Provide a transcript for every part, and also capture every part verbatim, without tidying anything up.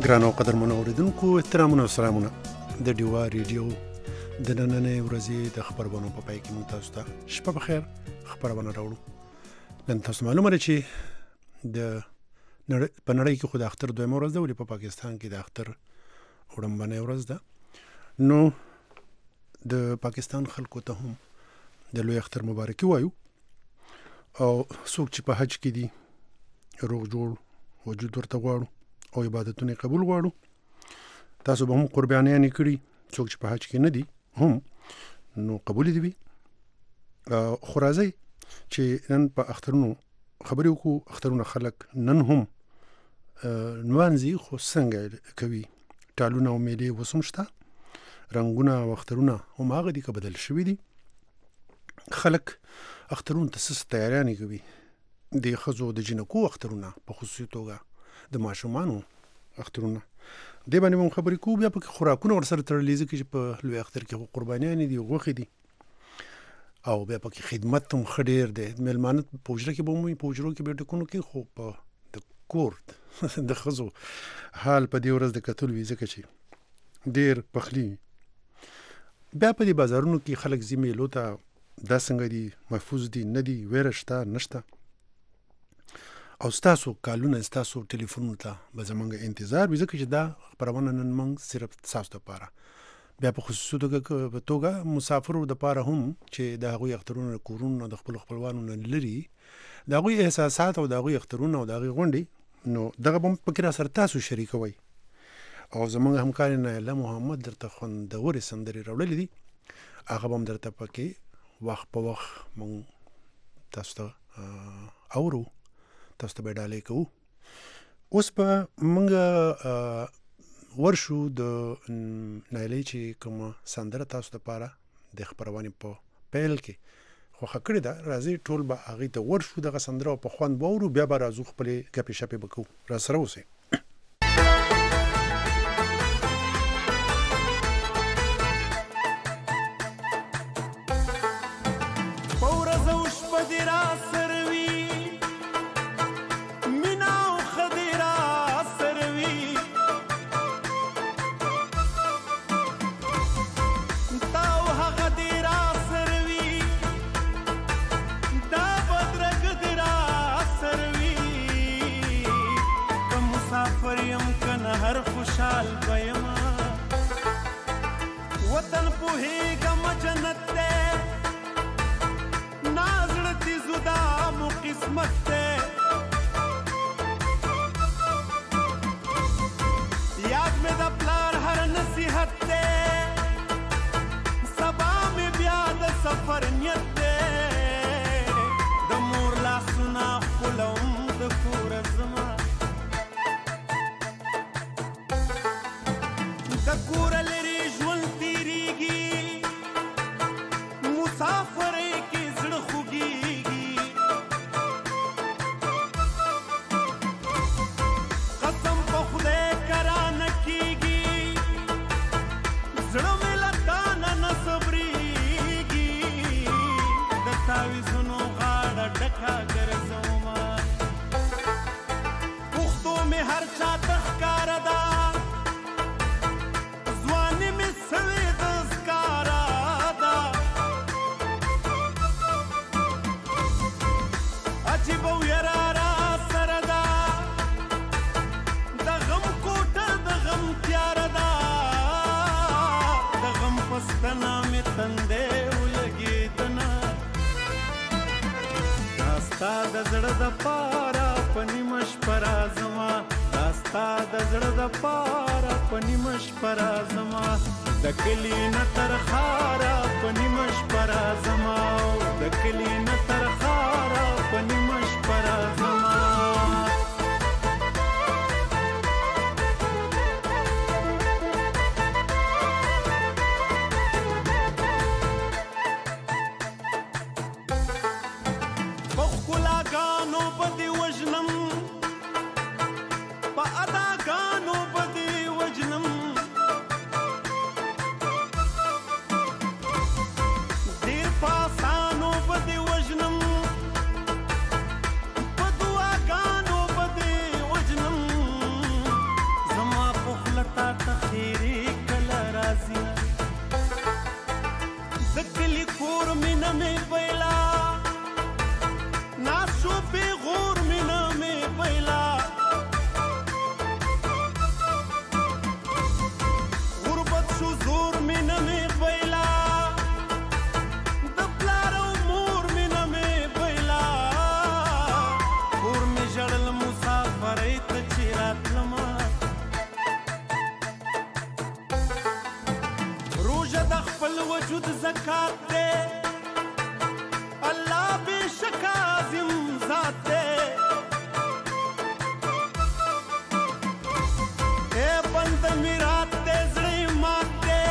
ګرانو قدرمنو اوریدونکو احترامونه او سلامونه د ډیوا ریډیو د نننې ورځې د خبرونو په پای کې مونږ تاسو ته شپه بخیر خبرونه راوړو. نن تاسو معلومه ده چې د په نړۍ کې خو د اختر دویمه ورځ ده، ولې په پاکستان کې د اختر وړاندې ورځ ده. نو د پاکستان خلکو ته هم د لوی اختر مبارکي وایو، او څوک چې په حج کې دي روغ جوړ وجود ورته غواړو او عبادتونه قبول غواړو. تاسو به هم قربانیان کړی، څوک چې په حج کې نه دي هم نو قبول دي وي. خو راځئ چې نن په اخترونو خبرې وکړو. اخترونه خلک نن هم نوانځي، خو څنګه کوي؟ ټالونه او میلې اوس هم شته، رنګونه او اخترونه هم هغه دي که بدل شوي دي. خلک اخترونو ته څه تیاریانې کوي، د ښځو د جنکو اخترونه په خصوصي توګه د ماشومانو اخترونه، دې باندې هم خبرې کوو. بیا پکې خوراکونه ورسره تړلي، ځکه چې په لوی اختر کې خو قربانیانې دي، غوښې دي، او بیا پکې خدمت هم ښه ډېر دی. میلمانه په حجره کې به ومومي، په حجرو کې به ټکونو کې، خو په د کور د ښځو حال په دې ورځ د کتل وي، ځکه چې ډېر پخلي. بیا په دې بازارونو کې خلک ځي میلو ته، دا څنګه دي؟ محفوظ دي نه دي؟ ویره شته نشته؟ او ستاسو کالونه ستاسو ټلیفونونو ته به زمونږ انتظار وي، ځکه چې دا خپرونه نن موږ صرف ستاسو دپاره، بیا په خصوصي توګه په توګه مسافرو دپاره هم چې د هغوی اخترونه کورونو د خپلو خپلوانو نه لري، د هغوی احساسات او د هغوی اخترونه او د هغوی غونډې، نو دغه به هم پکې راسره تاسو شریکوئ. او زمونږ همکار نایله محمد درته خوندورې سندرې راوړلې دي، هغه به هم درته پکې وخت په وخت موږ تاسو ته اورو، تاسو ته به ډالۍ کوو. اوس به موږ ورشو د نایلې چې کومه سندره تاسو دپاره د خپرونې په پیل کې خوښه کړې ده، راځئ ټول به هغې ته ورشو، دغه سندره په خوند به اورو، بیا به راځو خپلې ګپې شپې به کوو. راسره اوسئ. خوشحال بيما وطن پوهیگم جنت تے نازلتی زدا مو قسمت تے یاد میں دا پلار ہر نصیحت تے سبا میں بیاد سفر نیت تے دمور لا سنا خلوم دکور زمان کور لري ژوند تیریږي، مسافر کې زړه خوږیږي، قسم په خدای کرانه کیږي، زړه مې له تانه نه صبرېږي، د تاویزونو غاړه ډکه ګرځومه، پښتو مې هر چا ته ښکاره ده، د زړه د پاره پنیمه شپه رازما، داستا د زړه د پاره پنیمه شپه رازما، د کلي نه تر ښاره پنیمه شپه رازما، د کلي نه تر ښاره پنیمه شپه رازما. مینه مې بیلا ناسو پیغور مینه مې بیلا غربت شو زور مینه مې بیلا د پلار او مور مینه مې بیلا کور مې ژړل مسافرۍ ته چې راتلمه روژه د خپل وجود زکات دی الله بېشک عظیم ذات دی ای بنده مې رات دی زړه یې مات دی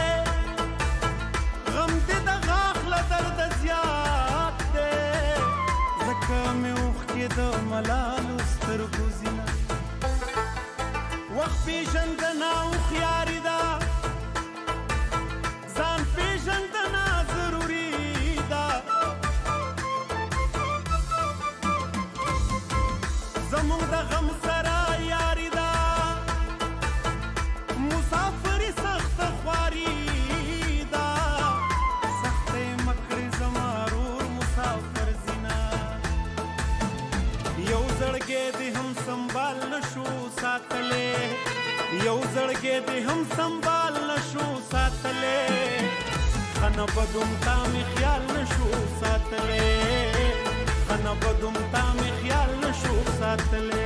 غم دې د غاښ له درده زیات دی ځکه مې اوښکې د ملالو سترګو ځینه وخت پېژندنه هوښیاري ده ځان پېژندنه ضروري ده زموږ د غم سره یاري ده مسافري سخته خواري ده سخته یې مه کړې زما رور مسافر زینه یو زړګی دې هم سنبال نشو ساتلی یو زړګی دې هم سنبال نشو ساتلی خنه بدوم تا مې خیال نشو ساتلی خنه بدوم تا مې خیال نشو ساتلی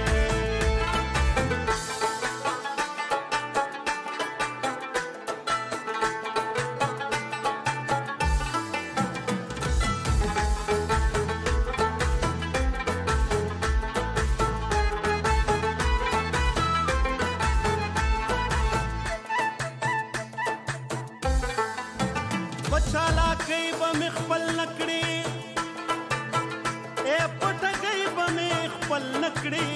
چالاکی به مې خپل نه کړې ای پټکۍ به مې خپل نه کړې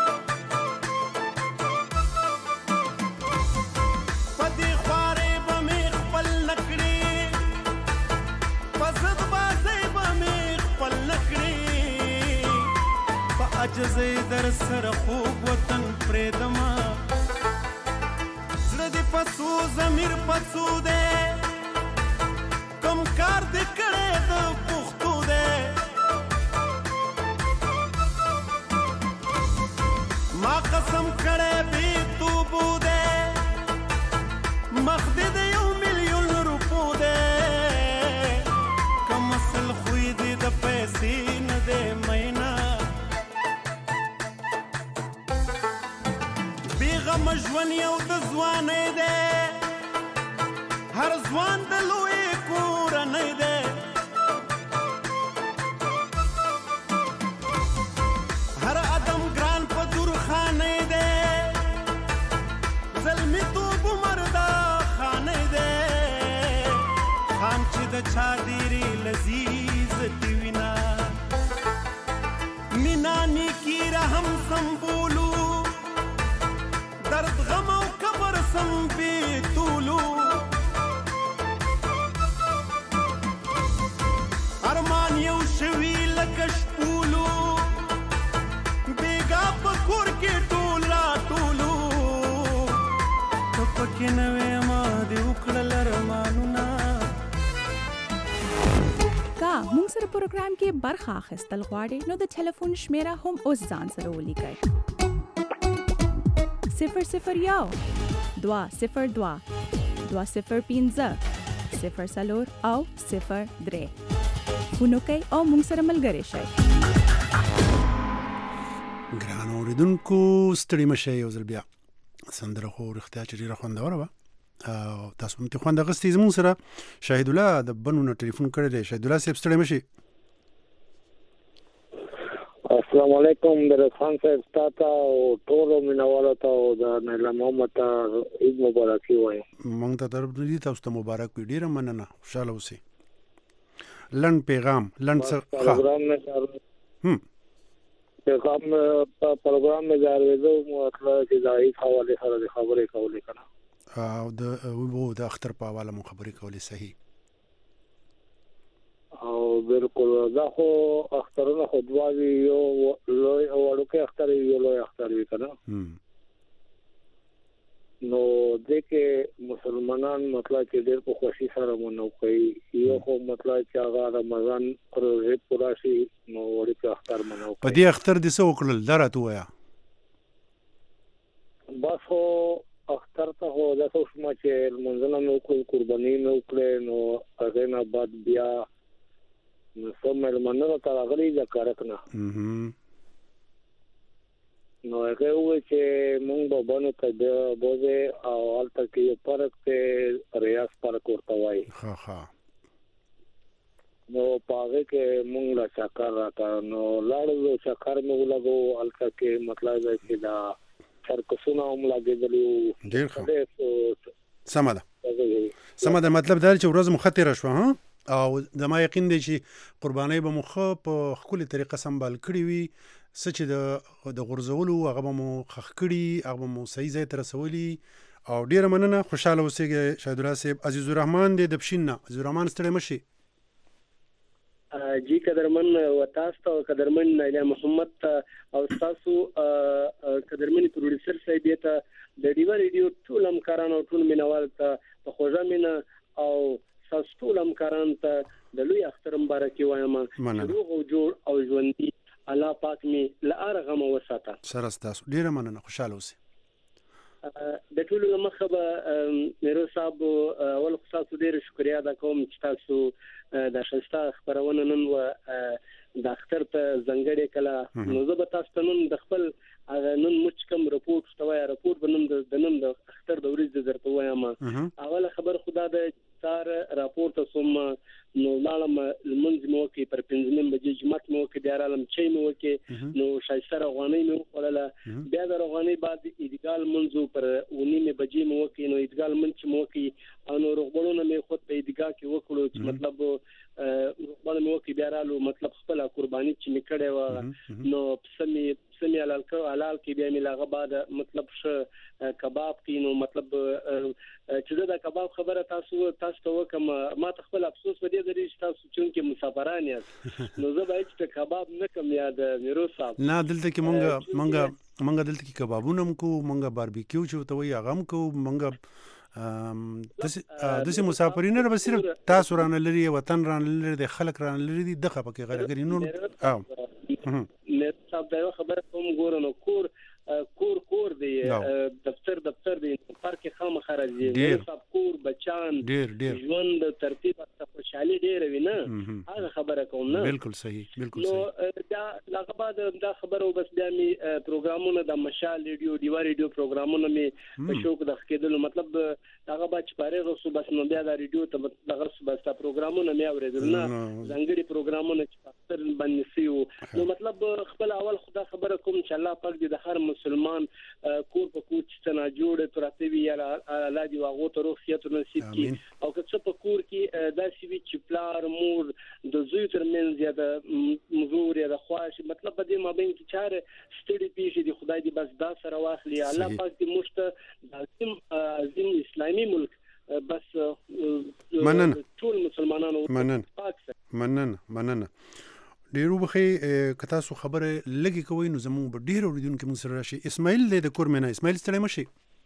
په دې خوارۍ به مې خپل نه کړې په ضد بازۍ به مې خپل نه کړې په عجزۍ در سره خوږ وطن پرېږدمه زړه دې په څو ضمیر په څو دی کم کار دې کړی د پښتو دی ما قسم کړی بې توبو دی مخ دې د یو میلیون روپو دی کم اصل خوی دې د پیسې نه دی مینا بې غمه ژوند یو د ځوانۍ دی هر ځوان د لوی کورنۍ دی هر ادم ګران په درخانۍ دی زلمي توب عمر دا خانۍ دی خان چې د چا ډېرې لذیذ دي وینا مینا نیکي رحم سمبولو درد غم او کبر سم بیتولو ارمان یو شوي لکه شپولو بیګا په کور کې ټول راټولو ته پکې نه وې ما دې وکړل ارمانونه کا موږ سره پروګرام کې برخه اخیستل غواړئ نو د ټلیفون شمیره هم اوس ځان سره ولیکئ صفر صفر یو دوه صفر دوه دوه صفر پنځه صفر څلور او صفر درې فون وکړئ او موږ سره ملګري شئ ګرانو اوریدونکو ستړي مه شئ یو ځل بیا سندره خو رښتیا چې ډېره خوندوره وه او تاسو هم ترې خوند اخیستی زموږ سره شاهد الله د بنو نه ټلیفون کړی دی شاهد الله صاحب ستړي مه شئ السلام علیکم درس خان صاحب تاسو او ټول مینوالو ته او د نیلا محمد ته عید مبارکي وایم مونږ ته طرف دی تاسو ته مبارک وي ډیره مننه خوشاله اوسئ لن پیغام لن څه پروګرام نه هم پیغام پروګرام نه جارویدو مطلب چې دای حواله سره خبرې کولې کنه او د وو د اختر په حواله مو خبرې کولې صحیح او بالکل دا خو اخترونه خو دواوی یو لوی او وړوکی اختر یو لوی اختر وی کنه نو د کې مسلمانان مطلب چې ډېر په خوشي سره مونږ کوي یو خو مطلب چې هغه رمضان روزه پورا شي نو وړي په اختر منو په دې اختر د څه وکړل درته وایا بس هو اختر ته هو د څه شمه چې منځنه نو کوم قرباني نو کړې نو هغه نه بعد بیا نو سم مننه تا غلي د کارکنه نو هغه وایي چې مونږ به باندې کده بوزه او البته کې یو فرق ته ریاض پارک ورته وایي ها ها نو پاګه کې مونږ لا چکر راکا نو لاړو چکر مې ولګو البته کې مطلب دا چې دا سرکسونه هم لګېدلو ډېر ښه سمه ده سمه ده مطلب دا چې ورځ مو خطره شوه ها او د ما یقین دی چې قربانۍ به مو ښه په ښکلې طریقه سمبال کړي وي څه چې د د غورځولو هغه به مو ښخ کړي هغه به مو صحیح ځای ته رسولي او ډېره مننه خوشحاله اوسېږئ شهیدالله صاحب عزیز الرحمن دی د پښین نه عزیز الرحمن ستړی مه شي جی قدرمن وتاسو ته قدرمن نایله محمد او تاسو قدرمن پروډوسر صاحب ته د ډیوا ریډیو ټول همکارانو ټول مینوال ته په خوږه مینا او تاسو ټول همکاران ته د لوی اختر مبارکي وایم روغ او جوړ او ژوندۍ الله پاک می لارغه مو وساته سره تاسو ډیره مننه خوشاله اوسئ د ټولو مخه به میرو صاحب اول خصوص ډیر شکریا ادا کوم چې تاسو د شستا خبرونه نن و د اختر ته زنګړې کله نو زه به تاسو ته نن د خپل نن مچ کم رپورټ شوی رپورټ بنم د نن د اختر د ورځې درته وایم اوله خبر خدا د سار راپورټ سوم نو لاله منځ مو کې پر پنځمن بجې جمعه مو کې دیارالم چي مو کې نو شایسته غوانې مو ولاله بیا د غوانې بعد ایدګال منځو پر ونیمه بجې مو کې نو ایدګال منځ مو کې انو رغبلونه مې خود په ایدګا کې وکړو چې مطلب رغبلونه مو کې دیارالو مطلب خپل قرباني چې میکړې و نو سمي سمي حلال کو حلال کې بیا مې لاغه بعد مطلب ش کباب کې نو مطلب چې دا کباب خبره تاسو تاسو ته وکم ما ته خپل افسوس ودی درې تاسو چې مسافران یاست نو زه به هیڅ کباب نه کم یاد میرو صاحب نه دلته کې مونږ مونږ مونږ دلته کې کبابونه هم کو مونږ باربیکیو چې ته وایي هغه هم کو مونږ داسې مسافرین نه بس صرف تاسو رانه لري وطن رانه لري د خلک رانه لري دي دغه پکې غیر نور او مې صاحب دا خبره کوم ګورنو کور کور کور دی دفتر دفتر دی پارک خام خرجي صاحب کور بچان ډیر ډیر ژوند ترتیب او خوشحالي ډیر وینه هغه خبره کوم نه بالکل صحیح بالکل صحیح نو دا لکه بعد دا خبره وبس بیا می پروګرامونه د مشال ریډیو دیوا ریډیو پروګرامونه می په شوق د خېدل مطلب هغه با چې پاره غو بس نو بیا د ریډیو ته دغه بس پروګرامونه می اوریدل نه ځنګړي پروګرامونه چې پاتر باندې سیو نو مطلب خپل اول خدا خبره کوم چې الله پاک دې د هر مسلمان کور په کور چې تنا جوړه ترته وی یا الله دې واغو ته روغیت نصیب کړي او که څه په کور کې داسې وی چې پلار مور د زوی ترمنځ یا د مزور یا د خواش مطلب دې مابین کې چاره ستړي پیښې دي خدای دې بس دا سره واخلي الله پاک دې مشته عظیم عظیم اسلامي ملک بس مننه ټول مسلمانانو مننه مننه مننه ډیرو بخې کتا سو خبره لګي کوي نو زمو په ډیرو ورډونکو موږ سره راشي اسماعیل د کورمنه اسماعیل ستړی مشي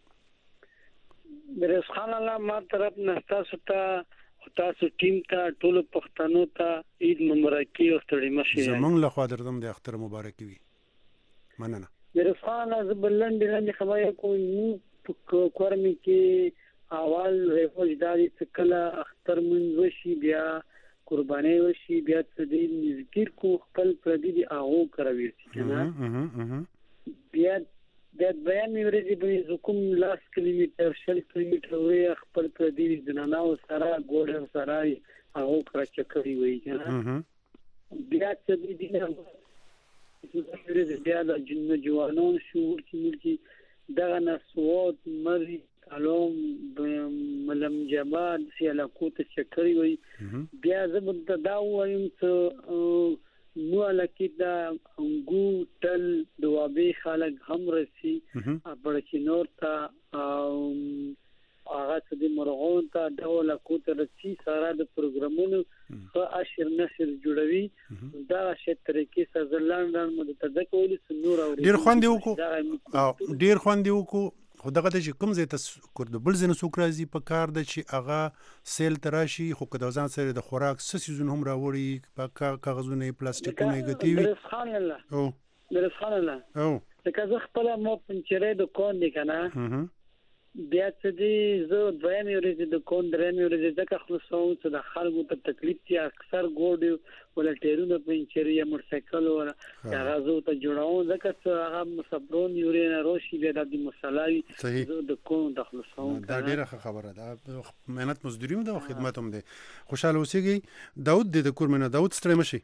برس خان الله ما طرف نه تاسو ته تاسو ټیم ته ټول پښتنو ته عید مبارکي او ستړي مشي زمونږ له خوا درته د اختر مبارک وي مننه برس خان از بلند باندې خبره کوم کورمي کې اول ریفوج داري څکلا اختر من وشي بیا قرباني وشي بیا دې ذکر کو خپل پردي دی هغه کوي کنه بیا د بیان ورځي به زکم لاس کیلومتر شل کیلومتر وې خپل پردي جنانا او سره ګوډ سره هغه کرا چکري وې کنه بیا چې دې نه بیا د جن جوانون شعور چې ملکی دغه نسوات مری علوم ملم جباد سیاله کوته چکري وي بیا زبد دا وایم څه نو لکه دا انګو تل دوابي خلک هم رسي په چینور ته هغه د مرغون ته ډول کوته رسي سره د پروګرامونو په اشر نشر جوړوي دا شت طریقې سره لاندې مو ته د کولې نور او ډیر خوان دی وکړو ډیر خوان دی وکړو خو دغه د کوم ځای ته کور د بل ځای څوک راځي په کار ده چې هغه سیل ته راشي خو که د ځان سره د خوراک څه څیزونه هم راوړي په کاغذونه پلاستیکونه یې ګټي وي درسخان الله او درسخان الله او لکه زه خپله مو پنچرې د کون دی که نه بیا څه دي زه دویمې ورځې د کون درېیمې ورځې ځکه خلاصوم چې د خلکو ته تکلیف دي اکثر ګوډ ولا ټیرونه پنچرې یا موټرسایکل ولا هغه زه ته جوړوم ځکه چې هغه صبرون یورین روشي بیا د مسلای زه د کون د خلاصوم دا ډیره خبره ده مهنت مزدوري هم ده خدمت هم ده خوشاله اوسئ داود د کور منه داود ستړی مشي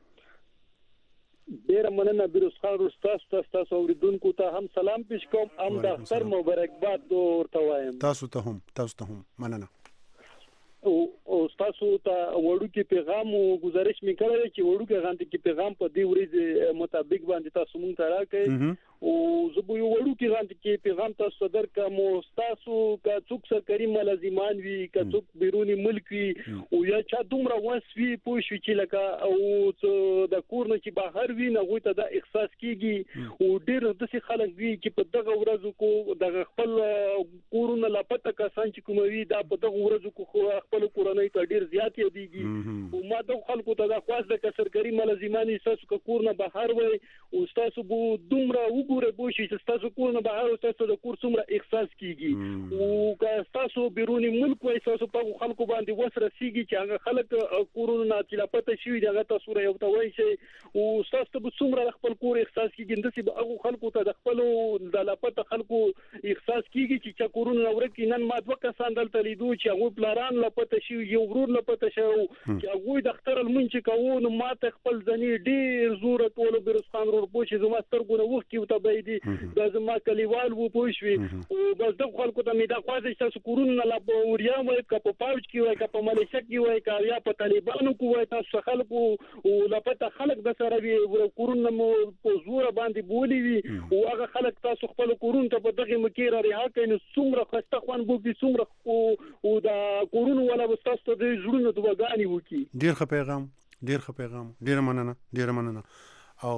ډیره مننه بیروز خان روستاس تاسو اوریدونکو ته هم سلام پیش کوم هم د اختر مبارکباد ورته وایم تاسو ته هم تاسو ته هم مننه او او تاسو ته وړوکی پیغام او گزارش میکړل چې وړوکی غانتی کې پیغام په دې ورځ مطابق باندې تاسو مونږ ته راکړئ او زه به یو وړوکی غانتی کې پیغام تاسو درکم او تاسو کا څوک سرکاري ملازمان وي کا څوک بیرونی ملک وي او یا چا دومره وسوي پوه شو چې لکه او د کور نه چې بهر وي نه غوي ته د احساس کیږي او ډېر داسې خلک وي چې په دغه ورځو کو د خپل کورونه لا پته کسان چې کوموي دا په دغه ورځو کو خپل کورنۍ ته ډېر زیات یادېږي او ما د خلکو ته د خاص د سرکاري ملازمان تاسو کور نه بهر وي او تاسو بو دومره وګوره بو چې تاسو کور نه بهر او تاسو د کور څومره احساس کیږي او که تاسو بیرونی ملک وای تاسو په خلکو باندې وسره سیږي چې هغه خلک کورونه نه چې لا پته شي دغه تاسو را یو ته وای شي او تاسو ته څومره خپل کور احساس کیږي د څه هغه خلکو ته د خپل د لا پته خلکو احساس کیږي چې چا کورونه ورکې نن ما دوه کسان دلته لیدو چې هغه پلاران لا پته شي یو ورور لا پته شي چې هغه د اختر المنچ کوو نو ماته خپل ځنی ډیر زور ټول بیروز خان ور پوښي زما سترګونه وخت کیو ته بيدي د زما کلیوال وو پوښوي او بس د خلکو ته می دا خوازه تاسو کورونه لا وریا وای کا په پاوچ کی وای کا په ملیشیا کی وای کا یا په طالبانو کو وای تاسو خلکو او لا پته خلک د سره وی کورونه مو په زور باندې بولی وي او هغه خلک تاسو خپل کورونه ته په دغه مکیره رها کین څومره خسته خوان بو کی څومره او دا کورونه ولا تاسو د زړونو دغانی وکي ډیر ښه پیغام ډیر ښه پیغام ډیر مننه ډیر مننه او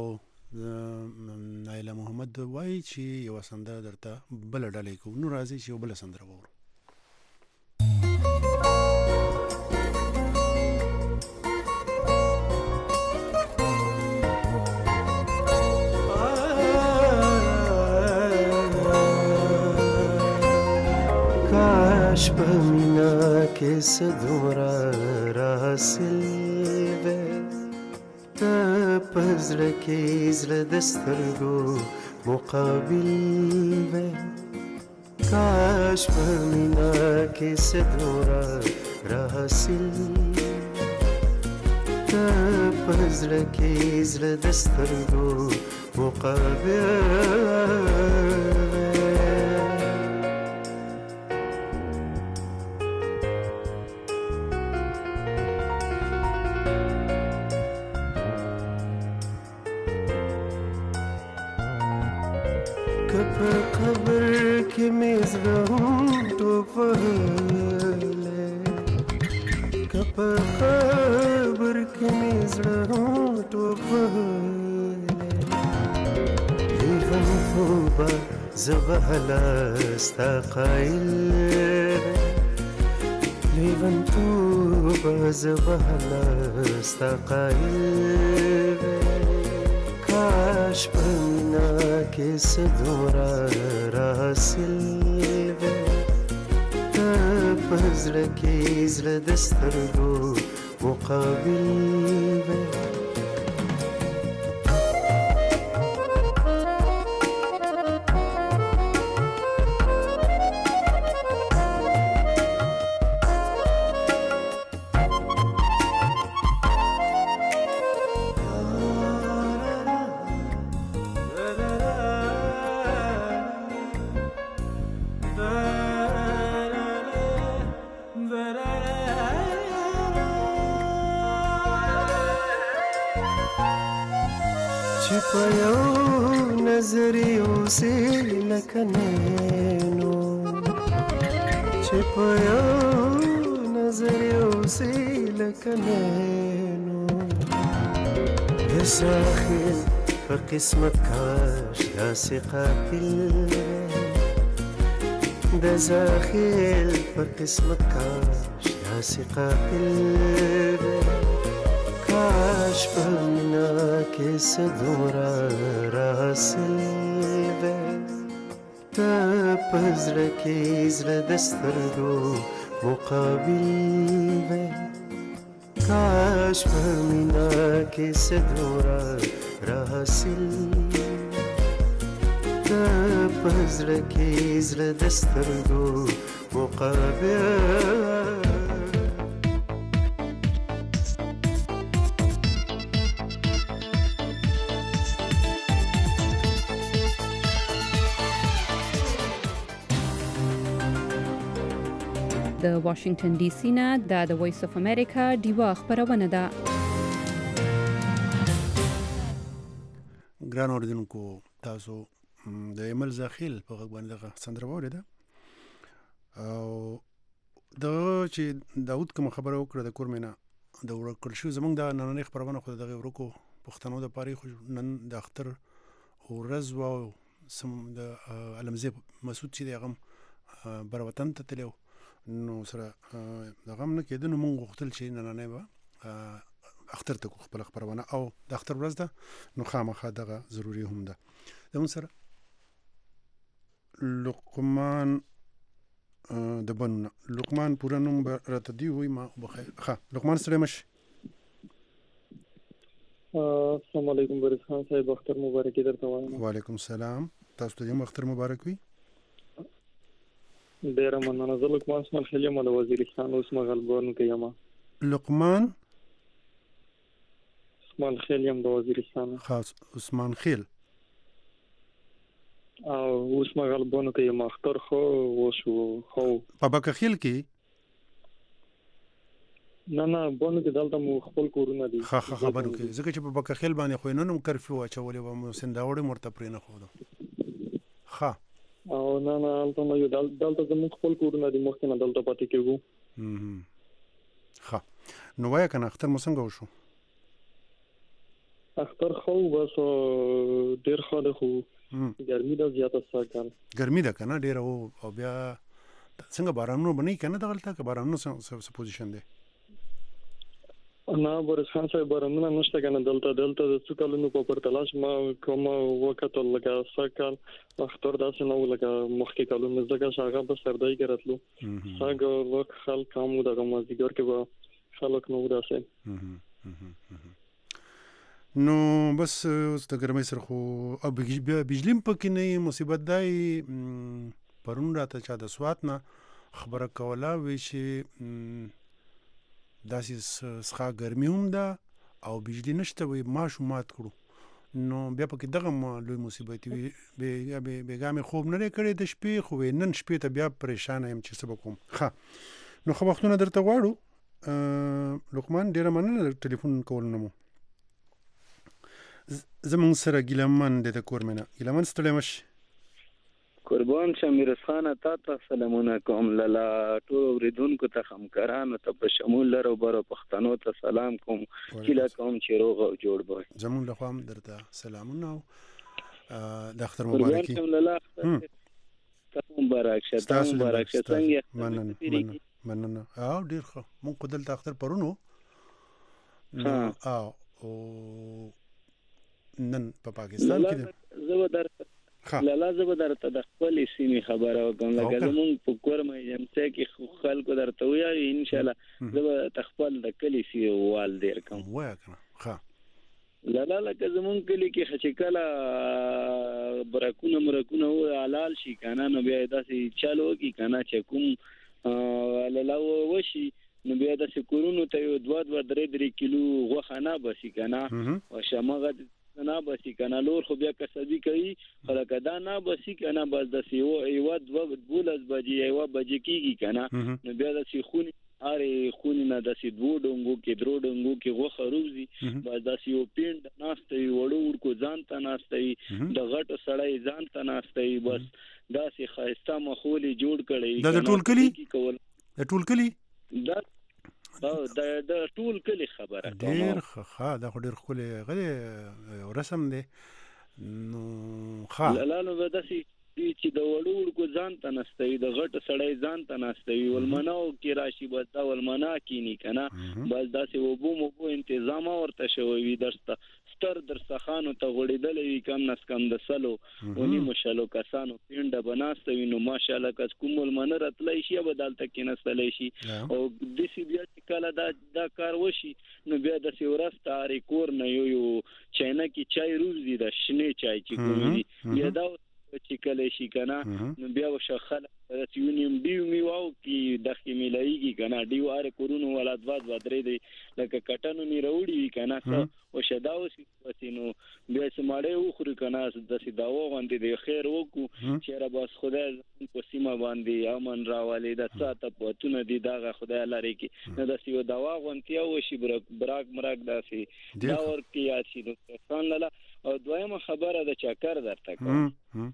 نایله محمد وای چې یو سندره درته بل ډالې کو نو راځي چې بل سندره وورو کاش په مینا کې صدورا راسل وې ته پزړه کې زړه د سترګو مقابل وې کاش په مینا کې صدورا راسل ته پزړه کې زړه د سترګو مقابل قبر کې مې زړه ټوپهلی که په قبر کې مې زړه ټوپهلی لیونتوبه زه به هله ستا قایل لیونتوبه زه به هله ستا قایل کاش په مینا کې صدورا راسل وې ته په زړه کې زړه د سترګو مقابل وې چې په یو نظر اوسې لکه نینو چې په یو نظر اوسې لکه نینو یا ساخن په قسمت کاش داسې قاتل د زاخیل په قسمت کاش داسې قاتل وی کاش په مینا کې څه دومره راسل وی ته په زړه کې زړه د سترګو مقابل وی کاش په مینا کې څه دومره راسل ته په زړه کې زړه د سترګو مقابل د واشنگټن ډي سي نه د وایس اف امریکا ډیوا خبرونه ده. ګران اوریدونکو تاسو د ایمل زاخیل په غږ باندې دغه سندره واورېده او دغه چې داود کوم خبره وکړه د کورمینه د ورکړ شو زمونږ د نننۍ خبرونه خو دغه ورکو پښتنو د پاره خو نن د اختر ورځ و سم د علمزه مسعود چې دغه بر وطن ته تلو نو سره دغه نه کېد نو مونږ غوښتل چې نننۍ به اختر ته خپل خبرونه او د اختر ورځ ده نو خامخا دغه ضروری هم ده. زمون سره لقمان د بنونه لقمان پورا نوم راته دی وای ما بخیر ښه لقمان سره مش السلام علیکم برس خان صاحب اختر مبارک درته وایم. وعلیکم السلام تاسو ته هم اختر مبارک وي. ډیر مننه. زه لقمان اسماعیل خیل یم د وزیرستان اوس مغلبونو کې یم. لقمان اسماعیل خیل یم د وزیرستان. خاص عثمان خیل او اوس مغلبونو کې یم. اختر خو وشو خو په بکخیل کې نه نه بونو کې دلته مو خپل کورونه دي. ښه ښه خبرو کې ځکه چې په بکخیل باندې خو نن هم کرفیو اچولې و مو سنداوړې مرته پرې نه خو ده ښه او نه نه دلته نو دلته زموږ خپل کورونه دي مخکې نه دلته پاتې کېږو. ښه نو وایه کنه اختر مو څنګه وشو؟ اختر خو بس ډیر ښه ده خو ګرمي ده زیاته ساکان ګرمي ده کنه ډیر او بیا څنګه بارانونو بنئ کنه دغلته که بارانونو څه پوزیشن دی؟ نه برس خان صاحب بارانونه نشته کنه دلته دلته د څو کلونو په پرتلاش ما کوم وخت لکه ساکال اختر داسې نو لکه مخکې کلونو زګه شاګه په سردای کې راتلو څنګه وخت خلک کوم دغه مازیګر کې به خلک نو داسې نو بس اوس د ګرمۍ سره خو بجلی پکې نه مصیبت دی. پرون راته چا د سوات نه خبره کوله وی چې داسې څخه ګرمي هم ده او بجلی نشته وي ماشو مات کړو نو بیا پکې دغه لوی مصیبت وي بیګا مې خوب نه کړی د شپې خو نن شپې ته بیا پریشان یم چې څه وکړم. ښه نو خو وختونه درته غواړو لقمان ډیره مننه ټلیفون کول نه مو زمون سره ګیلمن د کورمنه ګیلمن ستړی مش قربان شمیر خان تا ته سلامونه کوم لاله ټول اوریدونکو ته همکارانو ته په شمول لرو برو پښتنو ته سلام کوم چې لا کوم چې روغ او جوړ وي. زمون له خام درته سلامونه او د اختر مبارک قربان لاله مبارک شه تاسو مبارک شه څنګه مننه مننه او ډیر ښه مونږ کو دلته اختر پرونو او نن په پاکستان کې زه در لاله زه به درته د خپل سیمې خبره وکم لکه زمونږ په کورمه جمڅه کې خلکو درته وایي ان شاء الله زه به تخپل د کلی سی وال دیر کوم وای کنه ښه لاله لکه زمونږ کلی کې خچکلا برکونه مرکونه و حلال شي کنه نو بیا داسې چالو کی کنه چې کوم لاله وشي نو بیا داسې کورونو ته یو دوه دوه درې درې کیلو غوښه نه بسی کنه او شماغه نه بسی کنه لور خو بیا کسبی کوي خلک دا نه بسی کنه بس د سیو ایو د بولز بجې ایو بجې کیږي کنه نو بیا د سی خونی اره خونی نه د سی دوه ډنګو کې درو ډنګو کې غوخه روزي بس د سیو پیند ناشته وړو ورکو ځان ته ناشته د غټ سړی ځان ته ناشته بس دا سی خاصه مخولي جوړ کړي د ټول کلی د ټول کلی دا او د د ټول کلی خبره ډیر ښه دا خو ډیر خولي غلي رسم دی نو ښه لاله نو داسي چې د وړو کو ځان ته نستوي د غټ سړی ځان ته نستوي ولمناو کې راشي بس دا ولمنا کینی کنه بس داسې وبو مو بو تنظیم ورته شوی درسته ستر درسخانو ته غړیدلې کم نس کم د سلو ونی مشالو کسانو پینډه بناستوي نو ماشاءالله کس کومل من راتلای شي بدلته کې نستلای شي او د سی بیا کله دا دا کار وشي نو بیا د سیورسته اړ کور نه یو یو چاینا کې چای روز دي د شنه چای چې کومي یا دا چې کله شي کنه نو بیا وشخل یونیم دیو میواو کې د خمیلایږي کنه دیو اره کورونو ولادت واد درې دی لکه کټنو نی وروړي کنه او شداو سینو بیا سماړې وخوري کنه د سیداو باندې د خیر وکړو چې را بس خدای په سیمه باندې امن راولي د ساته پتون دي داغه خدای لري کې نو د سیو دوا غونتیا وشي براک مراک داسي دا ور کې یا شي د ځان لاله او دویمه خبره د چکر درته کوم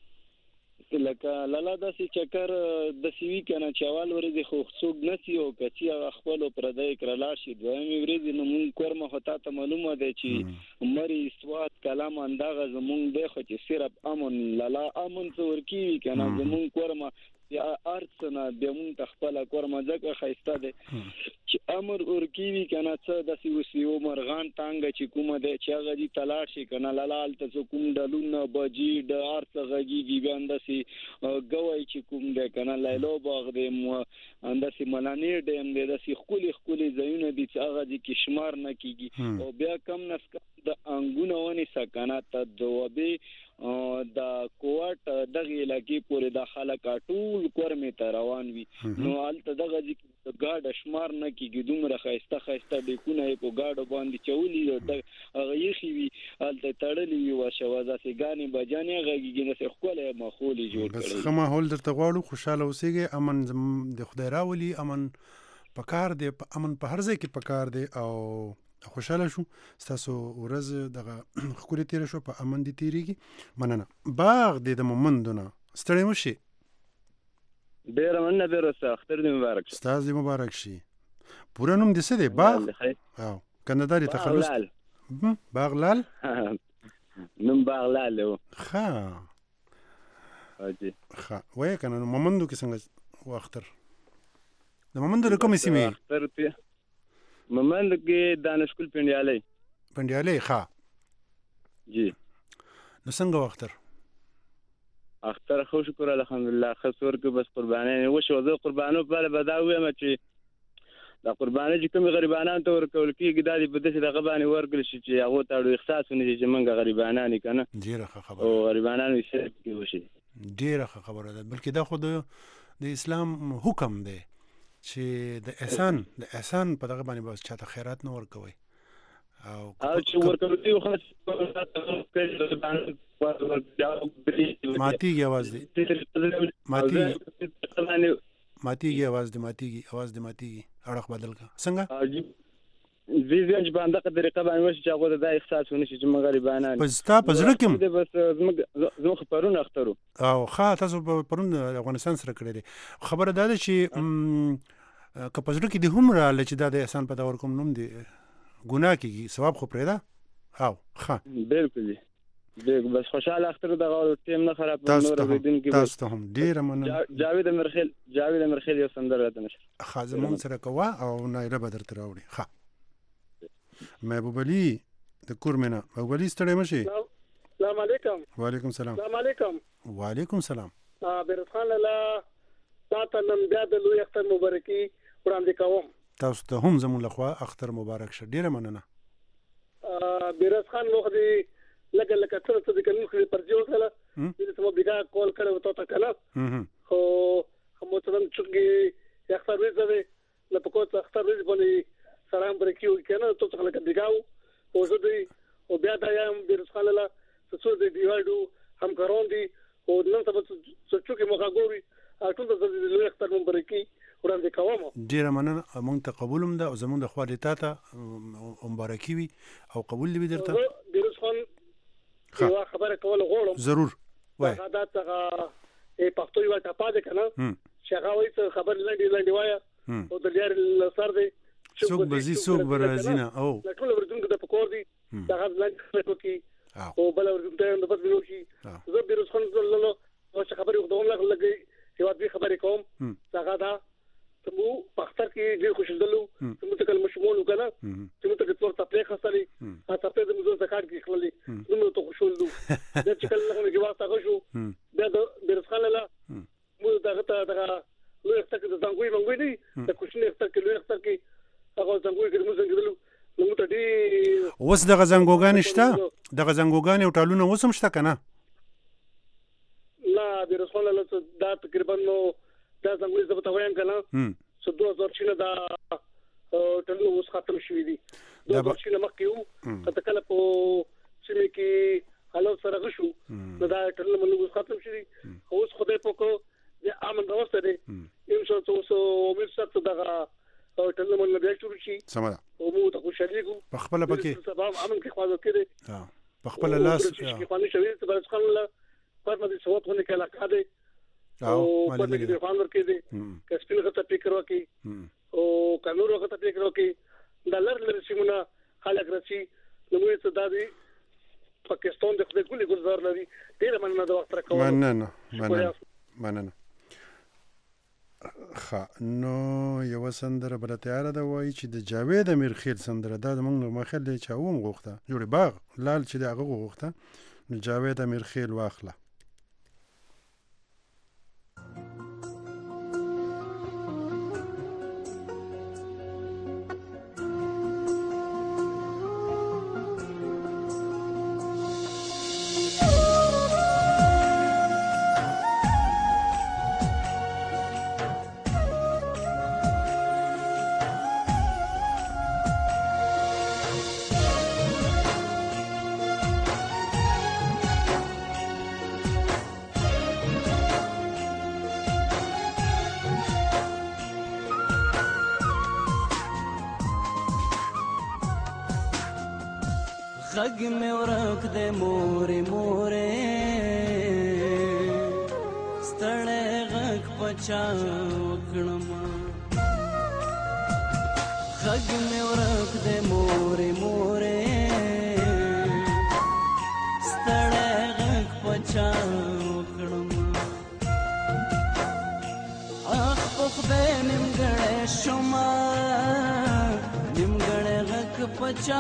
لکه لاله داسې چکر د سیوی کنه چوال ورځي خو څوک نسی او کچي خپل پردای کړلا شي دویمه ورځي نو مونږ کورمه هوتا ته معلومه ده چې مری سواد کلام انداغه زمونږ د خو چې صرف امن لاله امن څور کی کنه زمونږ کورمه یا ارڅنه د مونږ تخپل کورمه ځکه خایسته ده چې امر ورکیوي کنه څه د سیوسیو مرغان تانګه چې کومه ده چې هغه دي تلاش شي کنه لال ته کوم ډلونه بجی د ارڅ غږیږي باندې ګوي چې کوم ده کنه لایلو باغ دې مو اندسي ملانی ډیم دې د سی خولي خولي زینو دي چې هغه دي کې شمار نه کیږي او بیا کم نس د انګونه ونی سکنات دوبه د کوټ دغه علاقې پورې د خلک ټول کورمه ته روان وي نو الته دغه چې ګاډ شمار نه کیږي دومره خایسته خایسته د کونه په ګاډ باندې چولې د هغه یخي وي الته تړلې وي وشوازه سي غاني بجانې غږیږي نو خپل ماحول جوړ کړي بس خو ماحول درته غواړو خوشاله اوسېږي امن د خدای راولي امن پکار دی امن په هر ځای کې پکار دی او خوشاله شو تاسو ورځ دغه خوري تیر شو په امن دي تیریږي مننه باغ دې د مومندونه ستړی مشي ډیر مننه ډیر څه اختر دې مبارک شي تاسو دې مبارک شي پوره نوم دې څه دی باغ او کندهاري تخلص باغ لال نوم باغ لال ښه اجي ښه وای کنه مومندو کې څنګه واختر د مومندو کومې سیمه اختر ته ممند کې دانشکول پندیالي پندیالي ښه جی نو څنګه واختر اختر خو شکر الحمدلله خسور کې بس قرباني وشو زه قربانو په بداوي ما چې دا قرباني چې کوم غریبانان ته ورکول کېږي د دې په دې دغه باندې ورکل شي چې هغه ته احساس ونی چې موږ غریبانان کنه ډیره خبره او غریبانان یې شرک کې وشي ډیره خبره ده بلکې دا خو د اسلام حکم دی چې د احسان د احسان په دغه باندې بس چاته خیرات نه ورکوي او او چې ورکوي خو ماتیږي आवाज دی ماتیږي ماتیږي आवाज دی ماتیږي आवाज دی ماتیږي اړه بدل کا څنګه ویژن باندې په طریقه باندې وشي چې هغه د احساس ونشي چې موږ غریبانان پس تا پزړه کوم بس زموږ خبرونه اخترو او ښه تاسو پرون افغانستان سره کړی خبره ده چې که پزړه کې د هم را لچ د احسان په دور کوم نوم دی ګناه کیږي ثواب خو پرې ده او ښه بالکل دیګ بس خوشاله اختر دغه ټیم نه خراب نور ودین کې تاسو ته هم ډیر مننه جاوید مرخیل جاوید مرخیل یو سندره ده نشه خازمون سره کوا او نایره بدر تراوړي ښه محبوب علي د کورمنه محبوب علي ستړی مشي السلام علیکم وعلیکم السلام السلام علیکم وعلیکم السلام ا بیرت خان لاله تاسو نن بیا د لوی اختر مبارکي وړاندې کوم تاسو ته هم زموږ لخوا اختر مبارک شه ډیره مننه ا بیرت خان مخ دی لګل لکه څه څه د کوم خپل پرجو سره دې سمو بیګه کول کړو ته کنه خو هم څه نن چې اختر ورځ نه پکوت اختر ورځ باندې سلام برکیو کنه ته څنګه لکه بیګاو او زه دې او بیا دا یم بیرت خان لاله څه دې دیوالو هم کارون دي او نن څه څه چې موږ غوړي ټول د لوی اختر مبارکي وړاندې کوم ډیره مننه مونږ ته قبولم ده او زمونږ د خوا دې ته مبارکي وي او قبول دې درته بیرت خان یو خبره کول غواړم ضرور وای دا څنګه ای پښتو یو ټاپا ده کنه چې هغه وایي څه خبر لنډي لنډي وایا او د لري سر دی څوک بزي څوک برازینا او ټول ورته د پکور دي دا غږ لنډ کوي او بل ورته د بس ویلو شي زه بیرت خان زللو او څه خبرې وکړم لګي یو دوی خبرې کوم څنګه دا ته مو پختر کې ډیر خوشاله ته مو تکل مشمول وکنه ته مو ته څور تپې خسرې ا تپې د مزو زکات کې خللې نو ته خوشاله دا چې کله هغه کې واسطه شو دا د برسخان لا مو دا ته دا نو یو څه د څنګه منګوي دي د کوشنه څه کې لوي څه کې هغه څنګه کې مو څنګه دلو نو ته دې اوس د غزنګوګان شته د غزنګوګان او ټالونه اوس هم شته کنه لا د رسول الله دا تقریبا نو دا څنګه زه په وایم کنه سو دوه هزار شنه دا ټلو اوس ختم شوی دي دوه هزار شنه مخکې وو ته کله په سیمه کې حالو سره غشو دا ټلو منو اوس ختم شوی اوس خدای په کو د امن راوسته دي ان شاء الله سو امید ساتو دا ټلو منو بیا شروع شي سمه او مو ته خوشاليګو په خپل پکې سبب امن کې خواږه کړي ها په خپل لاس کې خاني شوی ته بس خپل پر مدي صوت ونه کله کاده او په دې کې فاندر کې دي کسپل غته فکر وکي او قانون غته فکر وکي ډالر لري سیمونه خلک راسي نو موږ ته دا دي پاکستان د خپل کلی ګلزار لري ډیر مننه د وخت راکوم مننه مننه مننه خا نو یو سندره بل تیار ده وای چې د جاوید امیرخیل سندره ده موږ مخه دی چې اوم غوښته جوړي باغ لال چې دغه غوښته نو جاوید امیرخیل واخله غږ مې ورک دی مورې مورې ستړی غږ په چا وکړمه غږ مې ورک دی مورې مورې ستړی غږ په چا وکړمه اخ په خدای نیمګړی شومه نیمګړی غږ په چا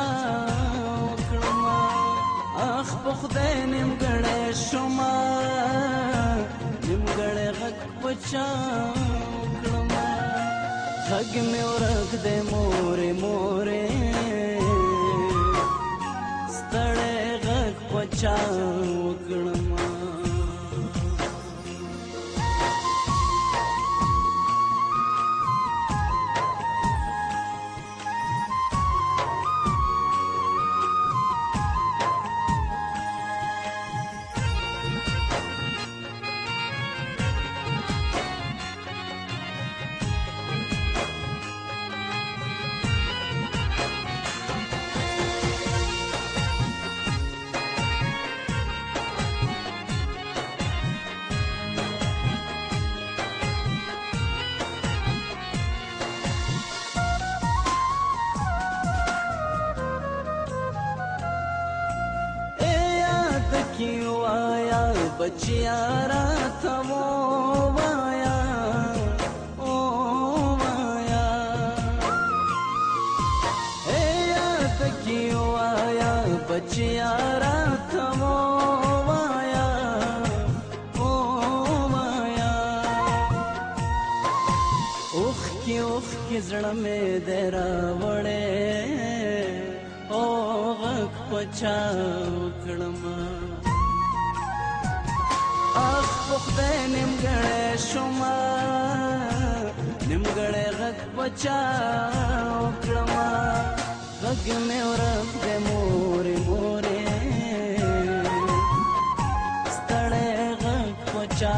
اخ په خدای نیمګړی شومه نیمګړی غږ په چا وکړمه غږ مې ورک دی مورې مورې ستړی غږ په چا وکړمه بچیا راته ووایا ووایا اے یاد کی وایا بچیا راته ووایا ووایا اوخ کی اوخ کی زړه مې درا وړې او غږ پچا وکړم اخ په خدای نیمګړی شومه نیمګړی غږ په چا وکړمه غږ مې ورک دی مورې مورې ستړی غږ په چا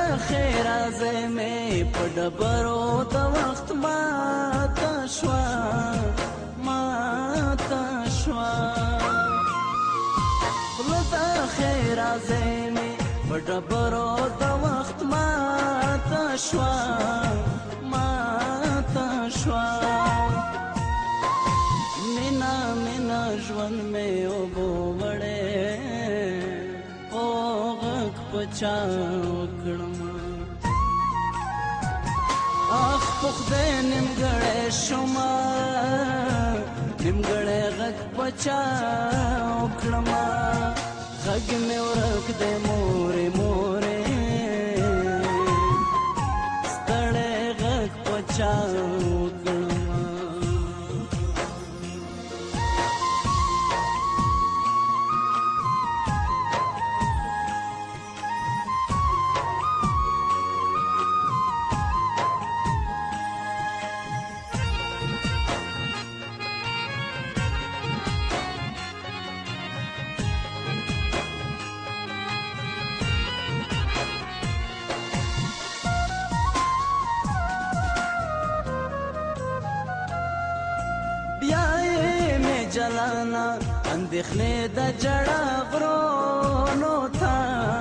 خیر ازمه په ډبرو د وخت ماته شوه ماته شوه خوله د خیر ازمه په ډبرو د وخت ماته شوه ماته شوه مینا مینا ژوند مې اوبو وړی او غږ په چا وکړم اخ په خدای نیمګړی شومه نیمګړی غږ په چا وکړم غږ مې ورک دی مورې مورې ستړی غږ په چا وکړم جلانا اندېښنې د جړه غرونو ته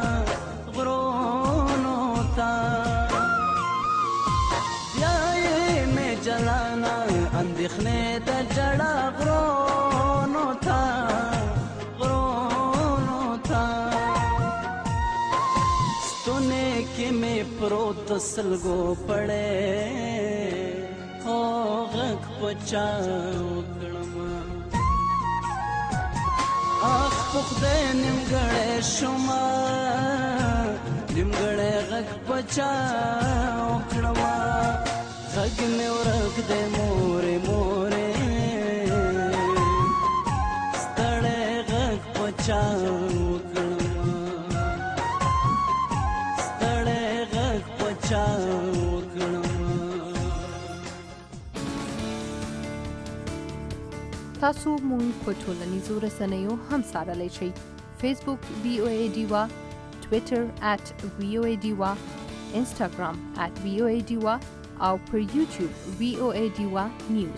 غرونو ته بیا یې مې جلانا اندېښنې د جړه غرونو ته غرونو ته ستونې کې مې پروت د سلګو پړې خو غږ په چا وکړم اخ په خدای نیمګړی شومه نیمګړی غږ په چا وکړم غږ مې ورک دی مورې مورې ستړی غږ په چا وکړم ستړی غږ په چا وکړم تاسو مونږ په ټولنیزو رسنیو هم څارلی شئ. فیسبوک وی او ای ډیوا، ټویټر ات وی او ای ډیوا، انسټاګرام ات وی او ای ډیوا او پر یوټیوب وی او ای ډیوا نیوز.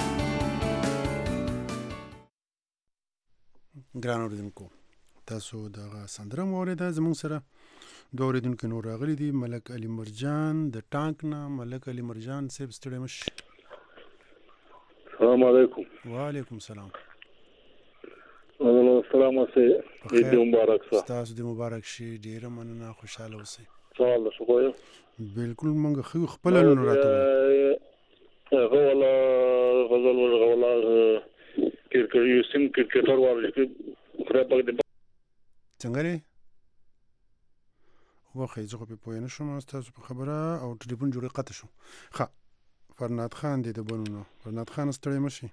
ګران اوریدونکو، تاسو دغه سندره مو اورېده. زموږ سره دوه اوریدونکي نور راغلي دي. ملک علي مرجان د ټانک نه. ملک علي مرجان صاحب ستړی مه شئ. السلام علیکم. وعلیکم السلام. السلام علیکم. عید مبارک سه. تاسو دې مبارک شي. ډیره مننه. خوشاله اوسئ. سوال شو یو بالکل مونږ خو خپل نن راته غولا غزل غولا کرکټ یو سیم کرکټر واره چې خره پک دې څنګه لري واخې زه په پوهه نشم تاسو په خبره او ټلیفون جوړه قطع شو. ښه فرناد خان دې د بونو فرناد خان ستړی مشي.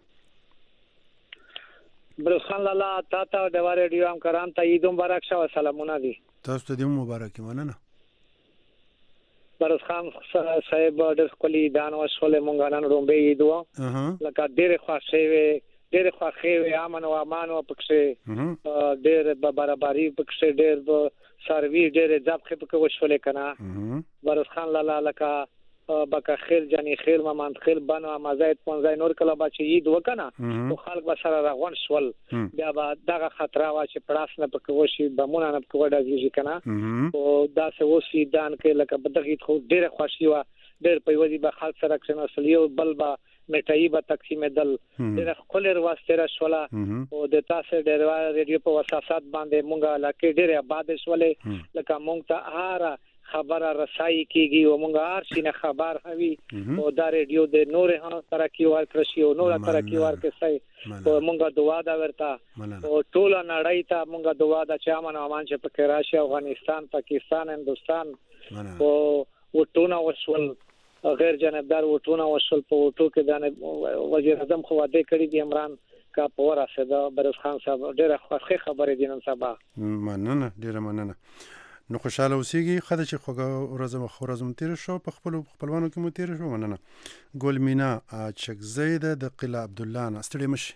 برخان لالا تا ته د ریډیو ام کرام ته عید مبارک شه. سلامونه دي. تاسو ته دې مبارک مننه. برس خان صاحب د خپل دان وشول مونږ نن رومبه عید و لکه ډېر خوښي وي ډېر خوښي وي امن او امان او پکې ډېر برابرۍ پکې ډېر سروي ډېر ځبخه پکې وشول کنه. برس خان لالا لکه بکه خیر جنې خیر مامان خیر بنو مزایت پنځای نور کله با چې عید وکنه او خلک به سره راغون شول بیا به دغه خطر وا چې پړاس نه پکې وشي بمونه نه پکې وډاږي کنه او دا څه وسی دان کې لکه بدغې خو ډېر خوشي وا ډېر په وځي به خلک سره کښنه سلیو بلبا میټای به تقسیم دل ډېر خپل واسطه را شولا او د تاسو ډېر ریډیو په وساسات باندې مونږه لکه ډېر آباد شولې لکه مونږ ته هر خبره رسایي کیږي او مونږ هر شي نه خبر هوي او دا ریډیو د نور هغه ترقی ورکړي او نور ترقی ورکړي او مونږ دعا دا ورته او ټول نړۍ ته مونږ دعا دا چې امن او امان چې په راشي افغانستان پاکستان هندستان او وټونه وشول غیر جانبدار وټونه وشول په وټو کې د وزیر اعظم خو واده کړی دی عمران کا پورا سدا برس خان صاحب ډیره خوښه خبره دي نن سبا. مننه ډیره مننه. نو خوشاله اوسېږي خدای چې خوګه ورځم خو ورځم تیر شو په خپل خپلوانو کې مو تیر شو. مننه. ګل مینا چک زید د قلا عبد الله نه ستړي مشي.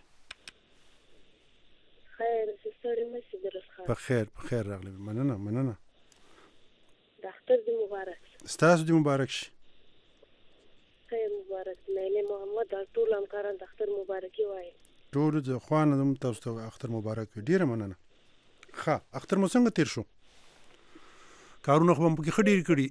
خیر ستړي مشي درس خان. په خیر په خیر راغلی. مننه مننه. د اختر د مبارک ستاسو دې مبارک شي. خیر مبارک. لیلی محمد ټول همکاران د اختر مبارکي وایي. ټول د خوانه د تاسو ته اختر مبارک وي. ډیره مننه. ښه اختر مو څنګه تیر شو؟ کارونه خو هم پکې ښه ډېر کړي.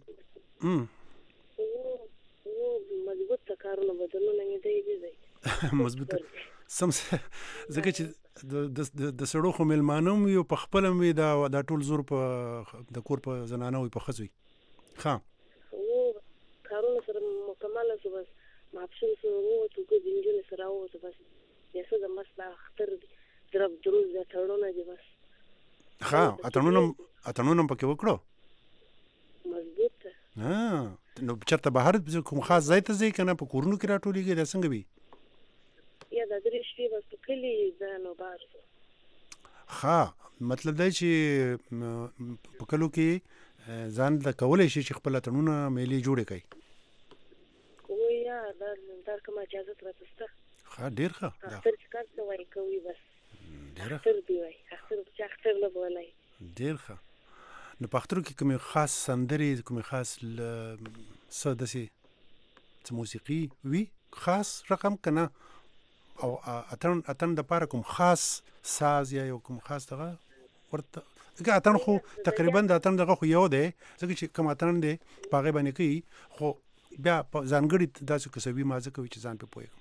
مضبوط کارونه بدلونه یې دی دی مضبوط سم ځکه چې د سړو خو میلمانه هم وي او په خپله هم وي دا ټول زور په د کور په زنانه وي په ښځو وي. ښه کارونه سره مکمله شو بس ماپښین سره ووتو که د نجونې سره ووتو بس بیا څه د مست د اختر درب دروز د تړونه دي بس. ښه اتڼونه اتڼونه هم پکې وکړو مضبوط ته. نو چېرته بهر کوم خاص ځای ته ځئ که نه په کورونو کې راټولېږئ دا څنګه وي؟ یا دا درې شپې بس په کلي ځای نو بار شو. ښه مطلب دی چې په کلو کې ځان له کولی شي چې خپل اتڼونه میلې جوړې کړئ. کوی یا دا دا کومه اجازت راته شته. ښه ډېر ښه. اختر چې کار څه وایي کوي بس اختر دی وایي اختر چې اختر نه بولئ. ډېر ښه. نو په اخترو کې کومې خاص سندرې کومې خاص څه داسې څه موسیقي وي خاص رقم که نه او اتڼ اتڼ دپاره کوم خاص ساز یا یو کوم خاص دغه ورته ځکه اتڼ خو تقریبا د اتڼ دغه خو یو دی ځکه چې کوم اتڼ دی په هغې باندې کوي خو بیا په ځانګړي داسې کسوي مازه کوي چې ځان پې پوهېږم.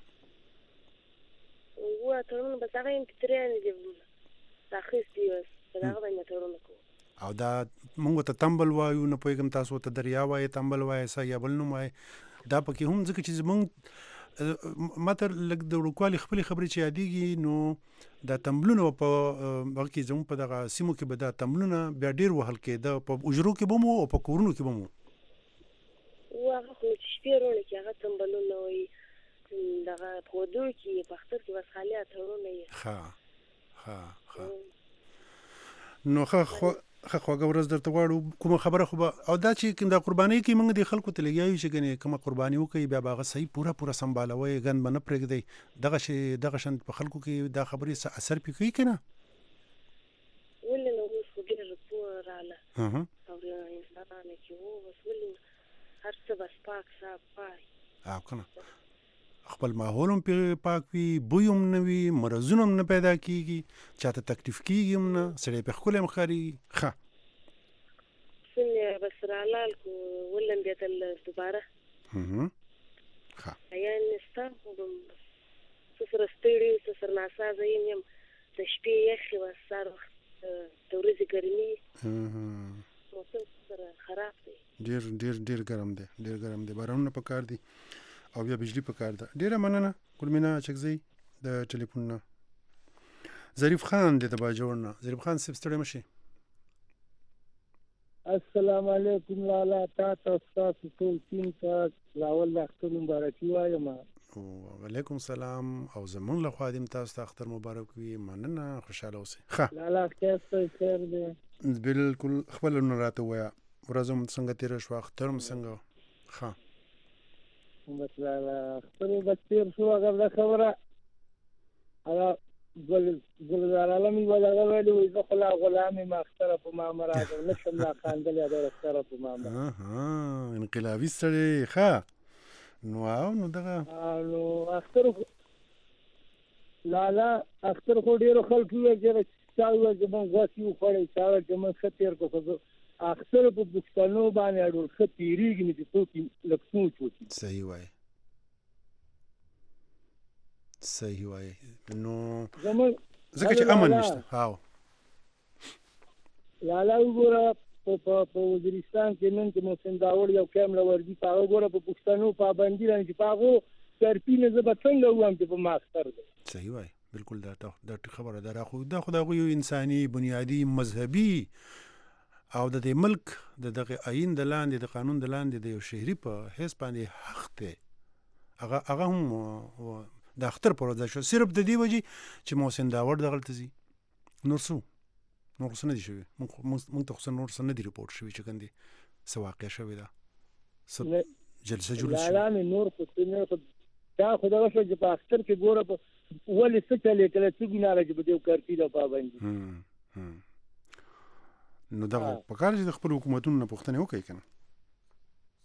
و اتڼونه بس هغه یم پتریانې دي راخیستي بس په دغه باندې اتڼونه کوو. او دا موږ ته تمبل وایو نه پوهېږم تاسو ته دریا وایې تمبل وایې څه یا بل نوم وایې دا پکې هم ځکه چې زموږ ما ته لږ د وړوکوالي خپلې خبرې چې یادېږي نو دا تمبلونه په هغه کې زموږ په دغه سیمو کې به دا تمبلونه بیا ډېر وهل کېده په اجرو کې به مو او په کورونو کې به مو و هغه خو چې شپې روڼې کې هغه تمبلونه وایي دغه په ودو کې په اختر کې بس خالي اتڼونه یې. ښه ښه ښه نو ښه ښه خوږه ورځ درته غواړو. کومه خبره خو به او دا چې دا قربانۍ کې موږ د خلکو ته لګیا یو چې ګنې کومه قرباني وکړي بیا به هغه صحیح پوره پوره سمبالوئ ګند به نه پرېږدئ دغه شی دغه شان په خلکو کې دا خبرې څه اثر پې کوي که نه؟ ولې نه اوس خو ډېره پوهه راله او انسانانو کې و بس ولې هر څه بس پاک صاف پای او که نه خپل ماحول هم پې پاک وي بوی هم نه وي مرضونه هم نه پیدا کېږي چاته تکلیف کېږي هم نه سړی پې ښکلی هم ښکارېږي. ښه څنګه بس رالال کو ولمبېدل دوباره ښه یعنې ستا خو څه سره ستړي څه سره ناسازه یم یم د شپې یخې وه سهار وخت د ورځې ګرمي موسم سره خراب دی ډېر ډېر ډېر ګرم دی ډېر ګرم دی بارانونه په کار دي او بیا بجلی په کار ده. ډېره مننه ګلمینا اچکزۍ د ټلیفون نه. ظریف خان دی د باجوړ نه. ظریف خان صاحب ستړی مه شئ. السلام علیکم لالا تا ته ستاسو ټول ټیم ته لاول د اختر مبارکي وایم. وعلیکم سلام او زمونږ له خوا دې تاسو ته اختر مبارک وي. مننه خوشحاله اوسئ. ښه لالا خیر خیر دی بالکل خپل نو راته ووایه ورځ هم څنګه تېره شوه اختر هم څنګه. ښه بس لالا اختر بس تېر شو هغه دا خبره هغه ګلزار عالمي به دغه ویلي وایي زه خو لا غلام یم اختره په ما مه راځه نشم لا خاندلی ادر اختره په ما مه انقلابي سړی. ښه نو او نو دغه نو اختر لالا اختر خو ډېرو خلکو وویل چې چا وویل چې موږ غوښې وخوړی چا ویل چې موږ ښه تېر کړو خو اختر په پښتنو باندې اډول ښه تېرېږي نه چې څوک لږ سوچ وکړي. صحیح وایي صحیح وایي نو ځکه چې امن نشته. هاو لالا وګوره په وزیرستان کې نن چې محسن داوړ یو کیمره وردي په هغه وګوره په پښتنو پابندي باندې چې په هغو ترپینې زه به څنګه ووایم چې په ما اختر دی. صحیح وایي بالکل دا دا خبره ده. خو دا خو د هغوی یو انساني بنیادي مذهبي او د دې ملک د دغه آیین د لاندې د قانون د لاندې د یو شهري په حیث باندې حق دی. هغه هغه هم د اختر پر ورځ شو صرف د دې وجې چې محسن داوړ دغلته ځي نور څه نور څه نه دي شوي موږ ته خو نور څه نه دي رپورټ شوي چې کوم دي څه واقع شوې ده څه جلسه جلوس شوې لالا مې نور خو دا خو دغه شو چې په اختر کې ګوره ولې څه چلې کله څه ګناه ده چې په دې کارتي د پابندي نو دغه په کار چې د خپل حکومتونو نه پوښتنې وکړي که نه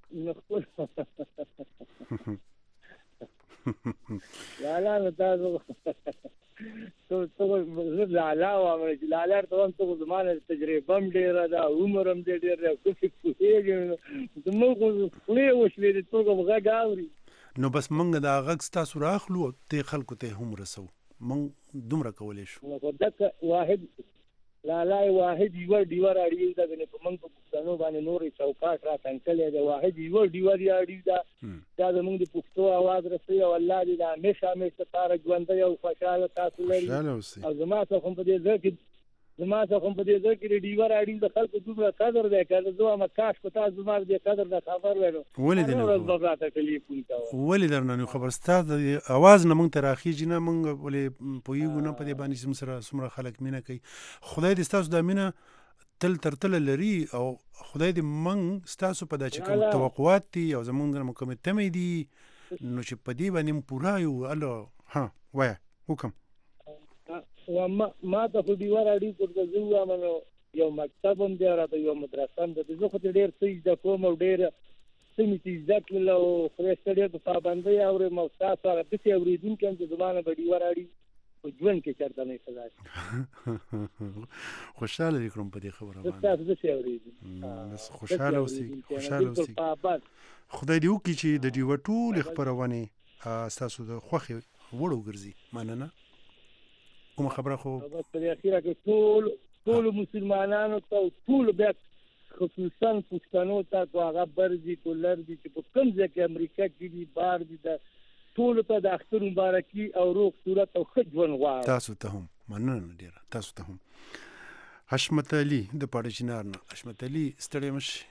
لالا نو تاسو ته ته زه لالا وایم چې لالا ته هم ته زمانه تجربه هم ډېره ده عمر هم دې ډېر دی کوڅې پوهېږي زموږ خولې وشلې دي ټول هم غږ اوري نو بس موږ دا غږ ستاسو راخلو او دې خلکو ته هم رسو موږ دومره کولی شو نو خو دکه واحد لالا واحد یو ډیوه راډیو دا غنې په موږ په پښتنو باندې نورې چوکاټ را تنکلې ده واحد یو ډیوه راډیو دا دا زموږ د پښتو आवाज رسوي او الله دې دا همیشه همیشه تار ژوندی او خوشاله تاسو لري او زما څخه هم په دې ځای کې زما څخه هم په دې ځای کې ډیوه راډیو د خلکو دومره قدر دی که زه وایم کاش په تاسو زما د قدر نه خبر وای نو ولې دې نو به راته ټلیفون کوه ولې درنه نو خبر ستا د اواز نه موږ ته راخیږي نه موږ ولې پوهېږو نه په دې باندې چې موږ سره څومره خلک مینه کوي خدای دې ستاسو دا مینه تل تر تله لري او خدای دې موږ ستاسو په دا چې کوم توقعات دي او زموږ نه کومې تمې دي نو چې په دې باندې موږ پوره یو الله ها وایه حکم ما ما ته خو ډیوه راډیو پر د زه وایم نو یو مکتب هم دی راته یو مدرسه هم ده زه خو ته ډېر څه زده کوم او ډېر څه مې چې زده کړل او خدای سته ډېر په پابندۍ اورم او ستاسو هغه داسې اورېدونکي هم چې زما نه به ډیوه راډیو په ژوند کې چېرته نه ایښی خوشحاله دې کړم په دې خبره باندې ستاسو داسې اورېدم بس خوشحاله اوسئ خوشحاله اوسئ خدای دې وکړي چې د ډیوه ټولې خپرونې ستاسو د خوښې وړ وګرځي مننه کومه خبره خو بس په اخیره کې ټول ټول مسلمانانو ته ټول بیا خصوصا پښتنو ته کو هغه برزي کولر دي چې په کوم ځای کې امریکا کې دي بار دي د ټول ته د اختر مبارکي او روغ صورت او ښه ژوند غواړم تاسو ته هم مننه ډیره تاسو ته هم حشمت علي د پاړچینار نه حشمت علي ستړی مشي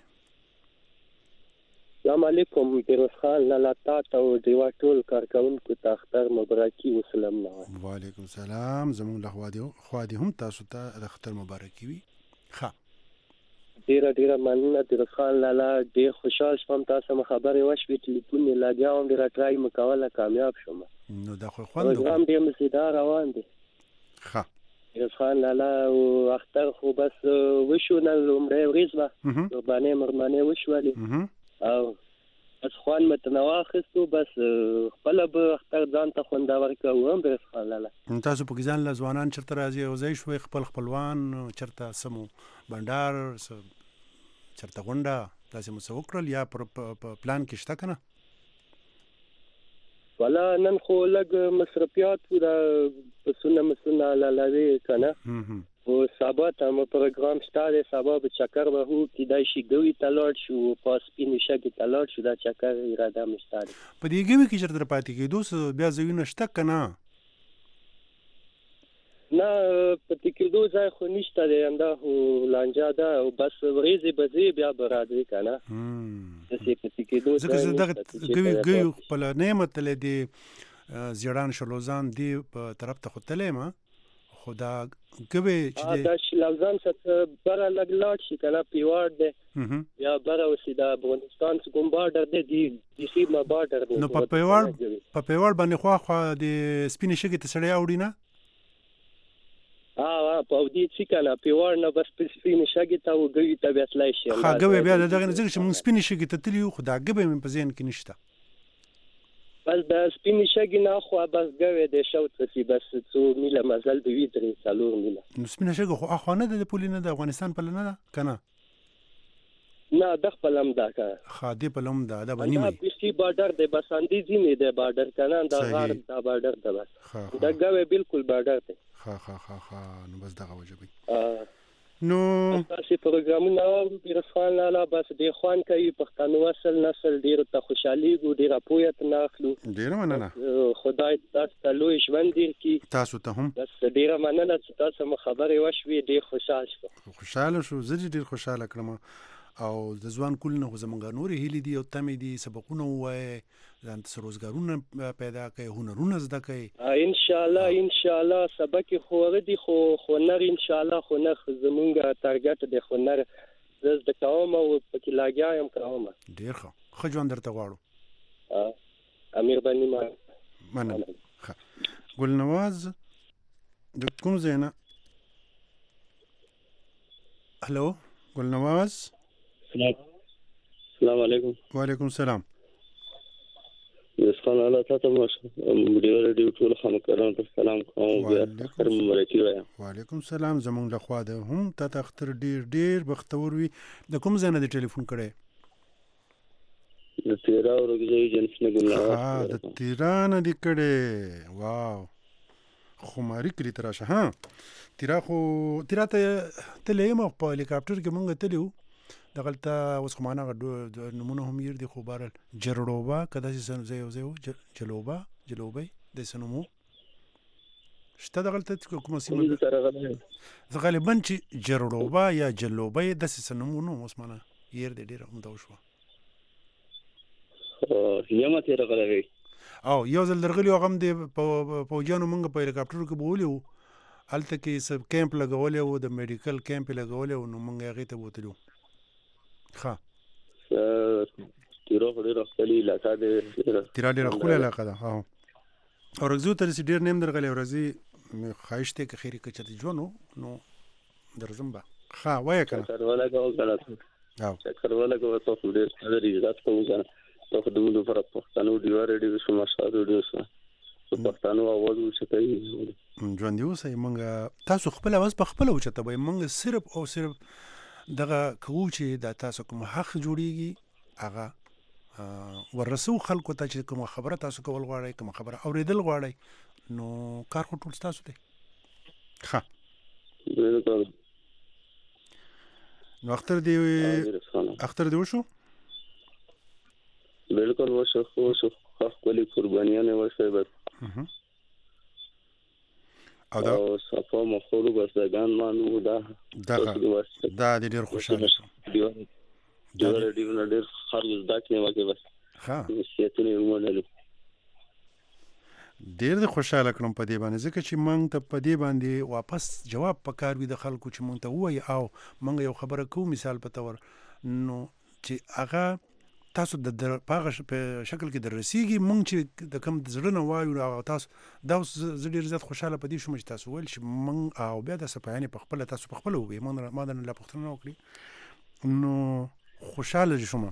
السلام علیکم پیروز خان لالا تاسو او دیوا ټول کارکونکو ته اختر مبارکي وسلام نو وعلیکم السلام زموږ له خوا دی خوا دی هم تاسو ته د اختر مبارکي وي ښه ډیره ډیره مننه پیروز خان لالا ډیر خوشحال شوم تاسو مخ خبرې وشوي ټلیفون یې لاګاوم ډیره ټرای مکوله کامیاب شوم نو دا خو خوند پروګرام دې مزیدار روان دی ښه پیروز خان لالا او اختر خو بس وشو نن لومړی ورځ وه قربانۍ مرمنۍ وشولې او بس خوان متنوع خستو بس خپل به اختر ځان ته خوندور کوو هم پیروز خان لالا تاسو په ځان له ځوانان چرته راځي او ځای شوي خپل خپلوان چرته سمو بندار چرته غونډه تاسو مو څه وکړل یا په پلان کې شته که نه والا نن خو لږ مصرفیات و د پسونه مسونه لالاوي که نه او سبا ته مو پروګرام شته دی سبا به چکر به هو کیدای شي ګوي ته لاړ شو په سپینې شګې ته لاړ شو دا چکر اراده مې شته دی په دې ګوي کې چېرته پاتې کېدو بیا ځایونه شته که نه نه پاتې کېدو ځای خو نشته دی همدا خو لانجه ده او بس ورځې به ځې بیا به راځې که نه داسې پاتې کېدو ځکه زه دغه ګوي ګوي خپل نه یم تللی دی زیړان شلوزان دی په طرف ته خو تللی یم خو دا ګوي چې دا شلوزان څخه بره لږ لاړ شي که نه پیواړ دی یا بره اوسي د افغانستان څخه کوم بارډر دی د د سیمه بارډر دی نو په پیواړ په پیواړ باندې خواخوا د سپینې شګې ته سړی اوړي نه ها په دې چې کنه پیواړ نه بس سپینې شګې ته وګوي ته بیا تلای شي ښه ګوي بیا دغه نه ځکه چې موږ سپینې شګې ته تللي یو خو دا ګوي مې په ذهن کې نشته بس د سپینې شګې نه خوا بس ګوي د شوت رسي بس څو میله مزل به وي درې څلور میله نو سپینه شګه خو اخوا نه ده د پولې نه د افغانستان پله نه ده که نه نه د خپل هم ده که ښه دې پله هم ده دا به نیمه دا بیخي بارډر دی بس اندې ځینې دی بارډر که نه دا غار دا بارډر ده بس دا ګوی بالکل بارډر دی ښه ښه ښه ښه نو بس دغه وجه وي نو تاسې پروګرامونه اورو پیروز خان لالا بس ډېر خوند کوي پښتنو اصل نسل ډېرو ته خوشحالېږو ډېره پوهه ترنه اخلو ډېره مننه خدای تاسو ته لوی ژوند ډېر کړي تاسو ته هم بس ډېره مننه چې تاسو مو خبرې وشوې ډېر خوشحال شوم خوشحاله شو زه دې ډېر خوشحاله کړم او د ځوان کول نه خو زمونږ نورې هیلې دي او تمې دي سبقونه ووایئ ځان ته روزګارونه پیدا کړئ هنرونه زده کړئ انشاءالله انشاءالله سبق خو هغه دي خو هنر انشاءالله هنر زمونږ تارګټ دی هنر زه زده کوم او پکې لاګیا یم کوم ډېر ښه ښه ژوند درته غواړو مهرباني مننه ښه ګلنواز د کوم ځای نه هلو ګلنواز السلام علیکم. وعلیکم السلام. اسخان الله تاسو مو ډیر ډیر ټول خلکو ته سلام کوم. اخر مبارکي وایم. وعلیکم السلام. زمونږ له خوا ده هم ته اختر ډیر ډیر بختور وي. د کوم ځای نه د ټلیفون کړی؟ د تیرا ورګي جنس نه ګلناوه. ها د تیرا نه دی کړی. واو خماري کړی تراشه. ها تیرا خو تیرا ته تلې مو په هلیکاپټر کې مونږ تلو دغلته اوس خو معنا د نمونه هم ير دي خو بارل جرړوبا کدا چې زه یو زه جلوبا جلوبي د سنمو شته دغلته کوم سیمه زه غالبا چې جرړوبا یا جلوبي د سنمو نو اوس معنا ير دي ډیر هم دا شو یمه تیر غلوي او یو ځل درغلی غم دی په جانو مونږ په هلیکاپټر کې بولیو الته کې سب کیمپ لګولې او د میډیکل کیمپ لګولې نو مونږ هغه ته بوتلو. ښه تیرا ډېره ښکلې علاقه ده. تیرا ډېره ښکلې علاقه ده. ها او رغزو تر سي ډېر نیم درغلی ورځي خواهش ته که خیری کچته جوړو نو درځم به. ښه وایه کنه کارواله کو غلط او کارواله کو تاسو ډېر ډېر عزت کوم کنه تاسو د موږ پر پښتنو دی ورې دی شو مشاهده دی سو په پښتنو اواز وشته ژوند یو سي مونږ تاسو خپل اواز په خپل وچته به مونږ صرف او صرف دغه کوو چې د تاسو کوم حق جوړیږي هغه ورسو خلکو ته چې کوم خبره تاسو کول غواړئ کوم خبره اوریدل غواړئ نو کار خو ټول تاسو دی. ښه نو اختر دی اختر دی وشو بالکل وشو وشو خپل قربانیانه وشو بس او دا صفه مخولو بسگان مانو دا دغه دا ډیر خوشاله شو. دیو دیو دیو ډیر خارج داکنه واکه بس ها نسیتونه ومنلو ډیر خوشاله کړم په دې باندې ځکه چې مونږ ته په دې باندې واپس جواب پکار وي د خلکو چې مونږ ته وایي او مونږ یو خبره کوو مثال په تور نو چې هغه تاسو د پاغه په شکل کې درسیږي مونږ چې د کم زړه نه وایو او تاسو دا زه ډیر زیات خوشاله پدې شوم چې تاسو ول چې مونږ او بیا د سپایانې په خپل تاسو په خپل وي مونږ ما د نه پښتنه وکړي نو خوشاله شوم.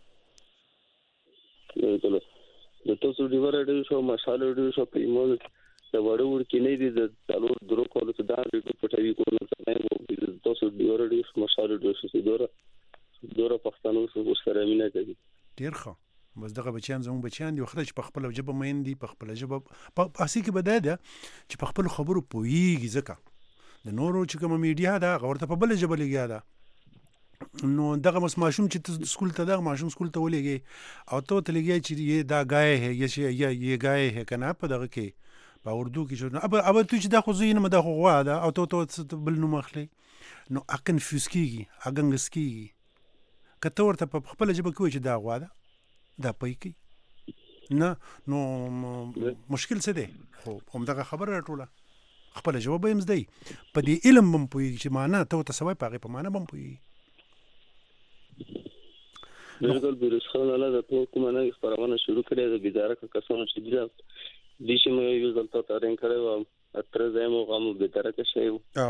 د تاسو دی ورته شو مشاله دی شو په ایمو د وړو ور کې نه دي د تلو درو کولو ته دا د پټوي کولو ته نه وو تاسو دی ورته شو مشاله دی شو دوره دوره پښتنو سره سره مینه کوي. ډیر ښه بس دغه بچیان زموږ بچیان دي وخت چې په خپل ژبه مین دي په خپل ژبه په اسی کې بدای ده چې په خپل خبرو پويږي ځکه د نورو چې کوم میډیا دا غورته په بل ژبه لګیا ده نو دغه مس ماشوم چې سکول ته دغه ماشوم سکول ته ولېږي او ته ته لګیا چې یہ دا غای ہے یا یہ غای ہے کنه په دغه کې په اردو کې شو اب اب ته چې دا خو زین مده خو غوا ده او ته ته بل نو مخلي نو اکن فسکیږي اګنګسکیږي کته ورته په خپل ژبه کې چې دا غوا ده دا پي کې نه نو مشکل څه دی خو هم دغه خبره ټوله خپل ژبه به مزدي په دې علم بم پوي چې معنا ته ته سوي پاغه په معنا بم پوي. بالکل برسخان الله د ټول کومه نه خبرونه شروع کړې د بيداره کسانو چې دی د شي مې یو ځل ته تارین کړو اتر زمو غمو بيداره کې شی او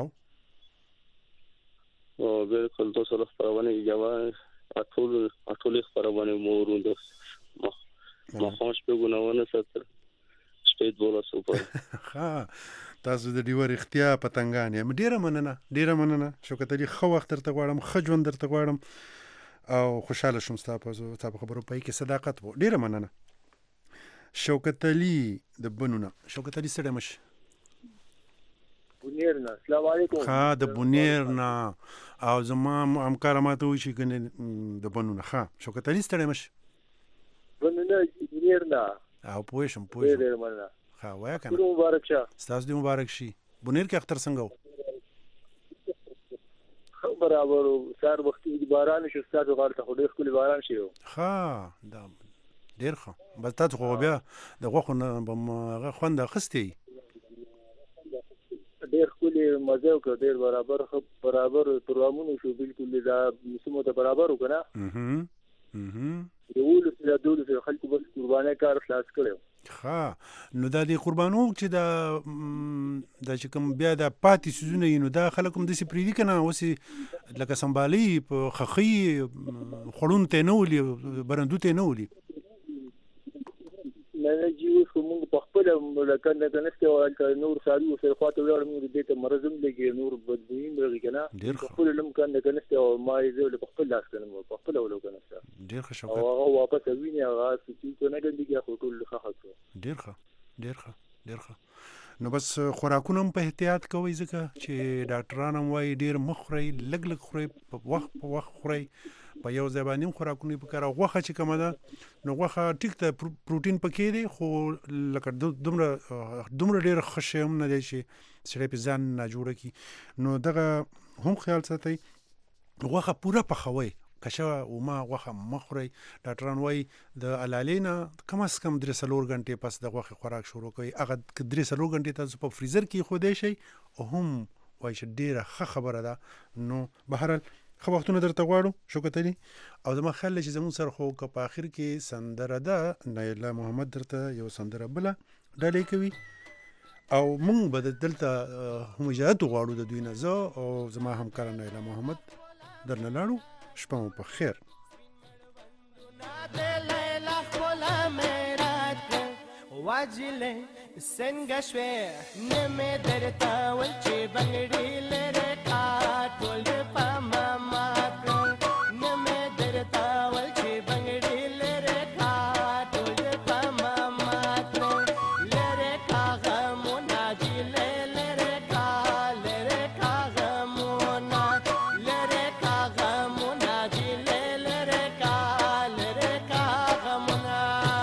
او بالکل تاسو سره خبرونه جواب اټول اټول خبرونه موروند ما خوش په ګناونه ستر سپېد بوله سوپر. ها تاسو د ډیور اختیا پتنګان یم ډیره مننه ډیره مننه شوکت علي خو وخت ترته غواړم خجوند ترته غواړم او خوشاله شوم تاسو تاسو خبرو پای کې صداقت وو ډیره مننه. شوکت علي د بنونه شوکت علي سره مش بونیرنا السلام علیکم. ها د بونیرنا او زما همکار ماته وی چې کنه د بنونه ها شوکت علي سره مش بونونه بونیرنا او پوښم پوښم ډیر مننه. ها وای کنه مبارک شه تاسو دې مبارک شي. بونیر کې اختر څنګه برابر سار وخت باران شو ستاسو غلطه خو ډیر کلی باران شي. ها دا ډیر ښه بس تاسو خو بیا د غوښو نه بم خوند اخستي ډیر کلی مزه او ډیر برابر خو برابر پروګرامونه شو بالکل دا موسمو ته برابر وکنه یو له د دولت خلکو بس قرباني کار خلاص کړو. ها نو دا د قربانو چې دا د چې کوم بیا د پاتې سيزونه نو دا خلک هم د سي پریدي کنه اوسې لکه سمبالي په خخي خړون ته نه ولي برندو ته نه ولي نه جیو کوم په خپل لکه نه کنيسته او نور ساري او خاطر وړ موږ دې ته مرزم لګي نور بدوین لري کنه خپل لم کنه کنيسته او ما یې په خپل لاس کنه په خپل ولو کنه ډیر ښه شوکت او واپس ویني هغه چې نه ګندګي خو ټول ښه خاصه ډیر ښه ډیر ښه ډیر ښه نو بس خوراکونه په احتیاط کوئ ځکه چې ډاکټران هم وایي ډیر مخوري لګ لګ خوري په وخت په وخت خوري په یو ځای باندې خوراکونه په کار غوخه چې کومه ده نو غوخه ټیک ته پروتین پکې دی خو لکه دومره دومره ډیر خشه هم نه دی چې سړی په ځان نه جوړه کی نو دغه هم خیال ساتي غوخه پوره پخوي کښه او ما غوخه مخوري ډاکټران وایي د علالینا کم از کم درې څلور غنټې پس د غوخه خوراک شروع کوي هغه درې څلور غنټې تاسو په فریزر کې خو دی شي او هم وایي چې ډیره ښه خبره ده نو بهرحال خو وختونه درته غواړو شوکتلی او زما خیال چې زمون سره خو په اخر کې سندره ده نایله محمد درته یو سندره بله ډالې کوي او مونږ به دلته هم اجازه غواړو د دوی نه زه او زما همکار نایله محمد درنه لاړو شپه مو په خیر واجلې څنګه شوې نه مې درته ول چې بنګړي لره کاټول په ماما نه مې درته ول چې بنګړي لره کاټول په ماما لره کاغه موناجي لره کا لره کاغه مونا لره کاغه موناجي لره کا لره کاغه مونا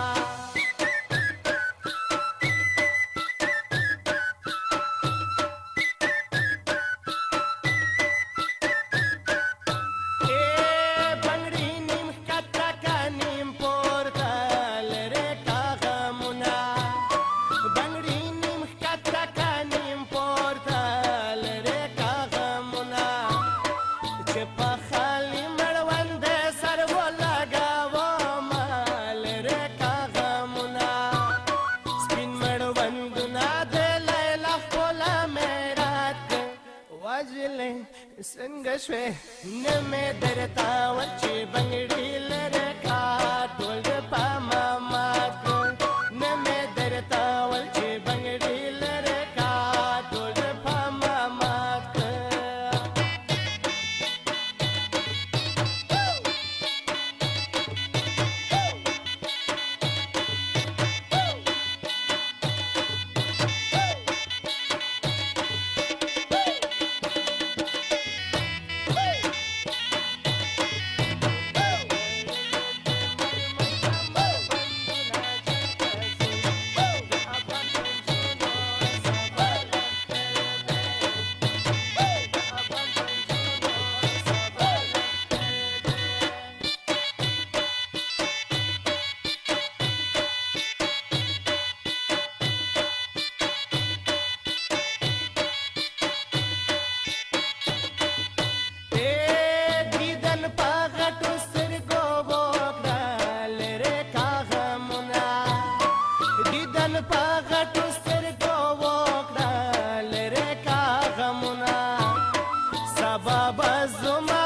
څنګه شوې نه مې درته ول چې بنګړي لره کاټول په ماما نه مې درته ول چې بنګړي لره کاټول په ماما Baba Zuma